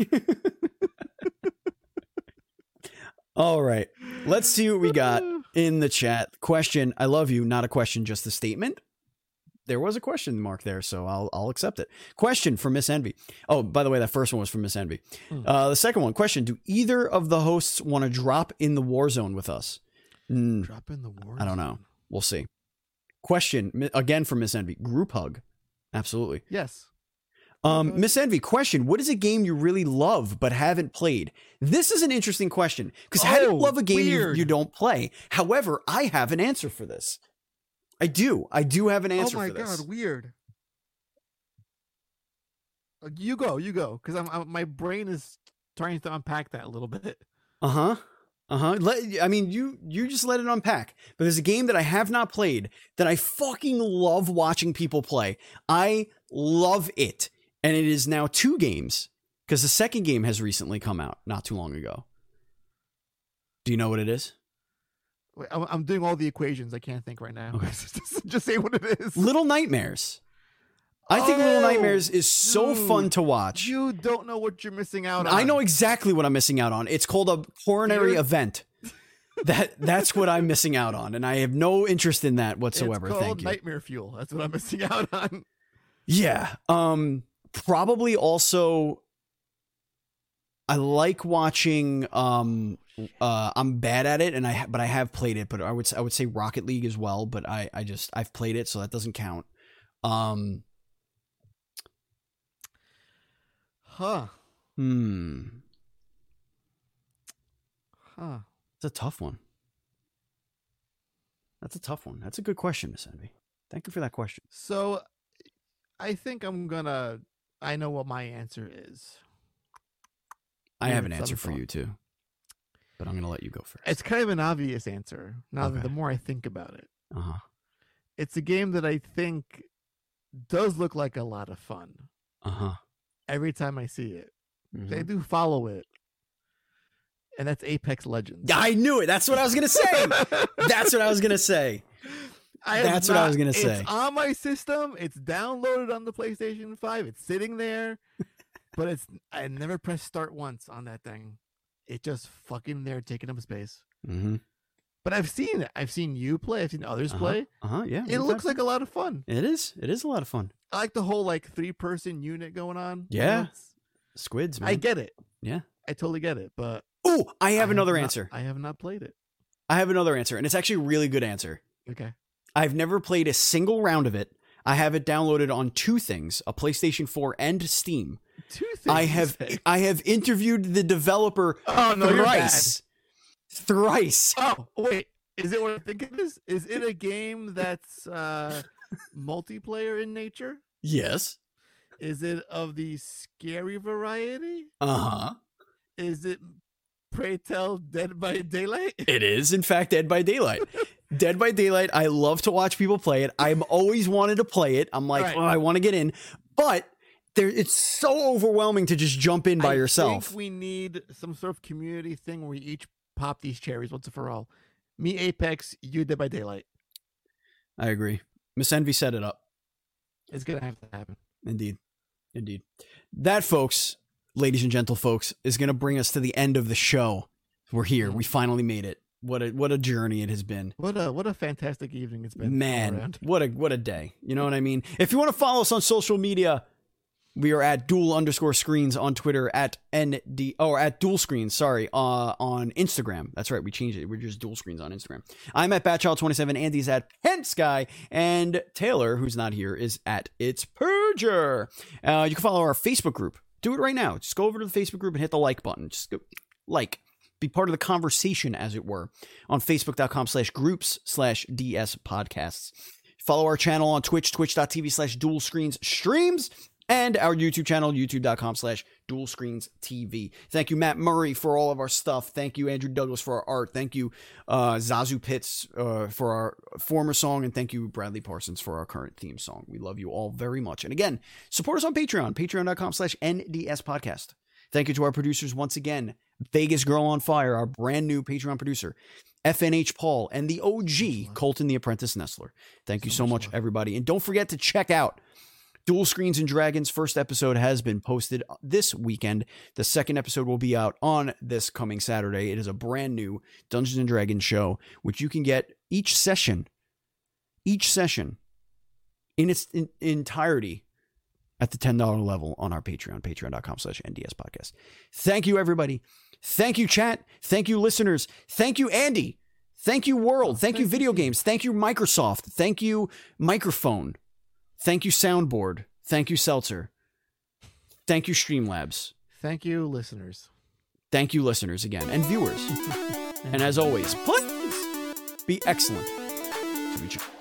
All right. Let's see what we got in the chat. Question, I love you, not a question, just a statement. There was a question mark there, so I'll I'll accept it. Question from Miss Envy. Oh, by the way, that first one was from Miss Envy. Hmm. Uh, the second one, question, do either of the hosts want to drop in the war zone with us? Mm, Drop in the war. I don't know. zone. We'll see. Question, mi- again from Miss Envy. Group hug. Absolutely. Yes. Um, Miss Envy, question, what is a game you really love but haven't played? This is an interesting question, because how do you Oh, love a game you, weird. you don't play? However, I have an answer for this. I do. I do have an answer Oh my for this. god, weird. Uh, You go, you go, because I'm, I'm my brain is trying to unpack that a little bit. Uh-huh. Uh-huh. Let, I mean, you you just let it unpack. But there's a game that I have not played that I fucking love watching people play. I love it. And it is now two games because the second game has recently come out not too long ago. Do you know what it is? Wait, I'm, I'm doing all the equations. I can't think right now. Okay. just, just say what it is. Little Nightmares. I think oh, Little Nightmares is so dude, fun to watch. You don't know what you're missing out on. I know exactly what I'm missing out on. It's called a coronary You're... event. That That's what I'm missing out on. And I have no interest in that whatsoever. It's called Thank you. Nightmare Fuel. That's what I'm missing out on. Yeah. Um, probably also... I like watching. Um, uh, I'm bad at it, and I ha- but I have played it. But I would I would say Rocket League as well. But I I just I've played it, so that doesn't count. Um. Huh. Hmm. Huh. It's a tough one. That's a tough one. That's a good question, Miss Envy. Thank you for that question. So, I think I'm gonna. I know what my answer is. I have an answer for you too, but I'm going to let you go first. It's kind of an obvious answer. Now Okay. that the more I think about it, Uh-huh. it's a game that I think does look like a lot of fun. Uh-huh. Every time I see it, Mhm. they do follow it, and that's Apex Legends. I knew it. That's what I was going to say. That's what I was going to say. I have That's what I was gonna it's say. It's on my system. It's downloaded on the PlayStation five. It's sitting there, but it's I never pressed start once on that thing. It's just fucking there taking up space. Mm-hmm. But I've seen it. I've seen you play. I've seen others Uh-huh. play. Uh-huh. Yeah. It looks like a lot of fun. It is. It is a lot of fun. I like the whole like three person unit going on. Yeah. It's- Squids, man. I get it. Yeah. I totally get it. But Oh, I have I another not- answer. I have not played it. I have another answer, and it's actually a really good answer. Okay. I've never played a single round of it. I have it downloaded on two things, a PlayStation four and Steam. Two things. I have I have interviewed the developer Oh no, you're bad. thrice. Thrice. Oh wait, is it what I think it is? Is it a game that's uh, multiplayer in nature? Yes. Is it of the scary variety? Uh-huh. Is it, pray tell, Dead by Daylight? It is, in fact, Dead by Daylight. Dead by Daylight, I love to watch people play it. I'm always wanted to play it. I'm like, Right. oh, I want to get in. But there, it's so overwhelming to just jump in by I yourself. think we need some sort of community thing where we each pop these cherries once and for all. Me, Apex, you, Dead by Daylight. I agree. Miss Envy set it up. It's going to have to happen. Indeed. Indeed. That, folks, ladies and gentle folks, is going to bring us to the end of the show. We're here. We finally made it. What a what a journey it has been. What a what a fantastic evening it's been. all Man, around. what a what a day. You know what I mean? If you want to follow us on social media, we are at dual underscore screens on Twitter, at N D or at dual screens, sorry, uh, on Instagram. That's right, we changed it. We're just dual screens on Instagram. I'm at Batchild twenty-seven, Andy's at Pensky, and Taylor, who's not here, is at It's Purger. Uh, you can follow our Facebook group. Do it right now. Just go over to the Facebook group and hit the like button. Just go like. Be part of the conversation, as it were, on facebook.com slash groups slash DS podcasts. Follow our channel on Twitch, twitch.tv slash dual screens streams, and our YouTube channel, youtube.com slash dual screens TV. Thank you, Matt Murray, for all of our stuff. Thank you, Andrew Douglas, for our art. Thank you, uh, Zazu Pitts, uh, for our former song, and thank you, Bradley Parsons, for our current theme song. We love you all very much. And again, support us on Patreon, patreon.com slash NDS podcast. Thank you to our producers once again, Vegas Girl on Fire, our brand new Patreon producer, F N H Paul, and the O G, Colton the Apprentice Nestler. Thank you so much, everybody. And don't forget to check out Dual Screens and Dragons. First episode has been posted this weekend. The second episode will be out on this coming Saturday. It is a brand new Dungeons and Dragons show, which you can get each session, each session in its in, entirety at the ten dollars level on our Patreon, patreon.com slash NDS podcast. Thank you, everybody. Thank you, chat. Thank you, listeners. Thank you, Andy. Thank you, world. Thank you, video games. Thank you, Microsoft. Thank you, microphone. Thank you, soundboard. Thank you, Seltzer. Thank you, Streamlabs. Thank you, listeners. Thank you, listeners, again, and viewers. And as always, please be excellent to each other.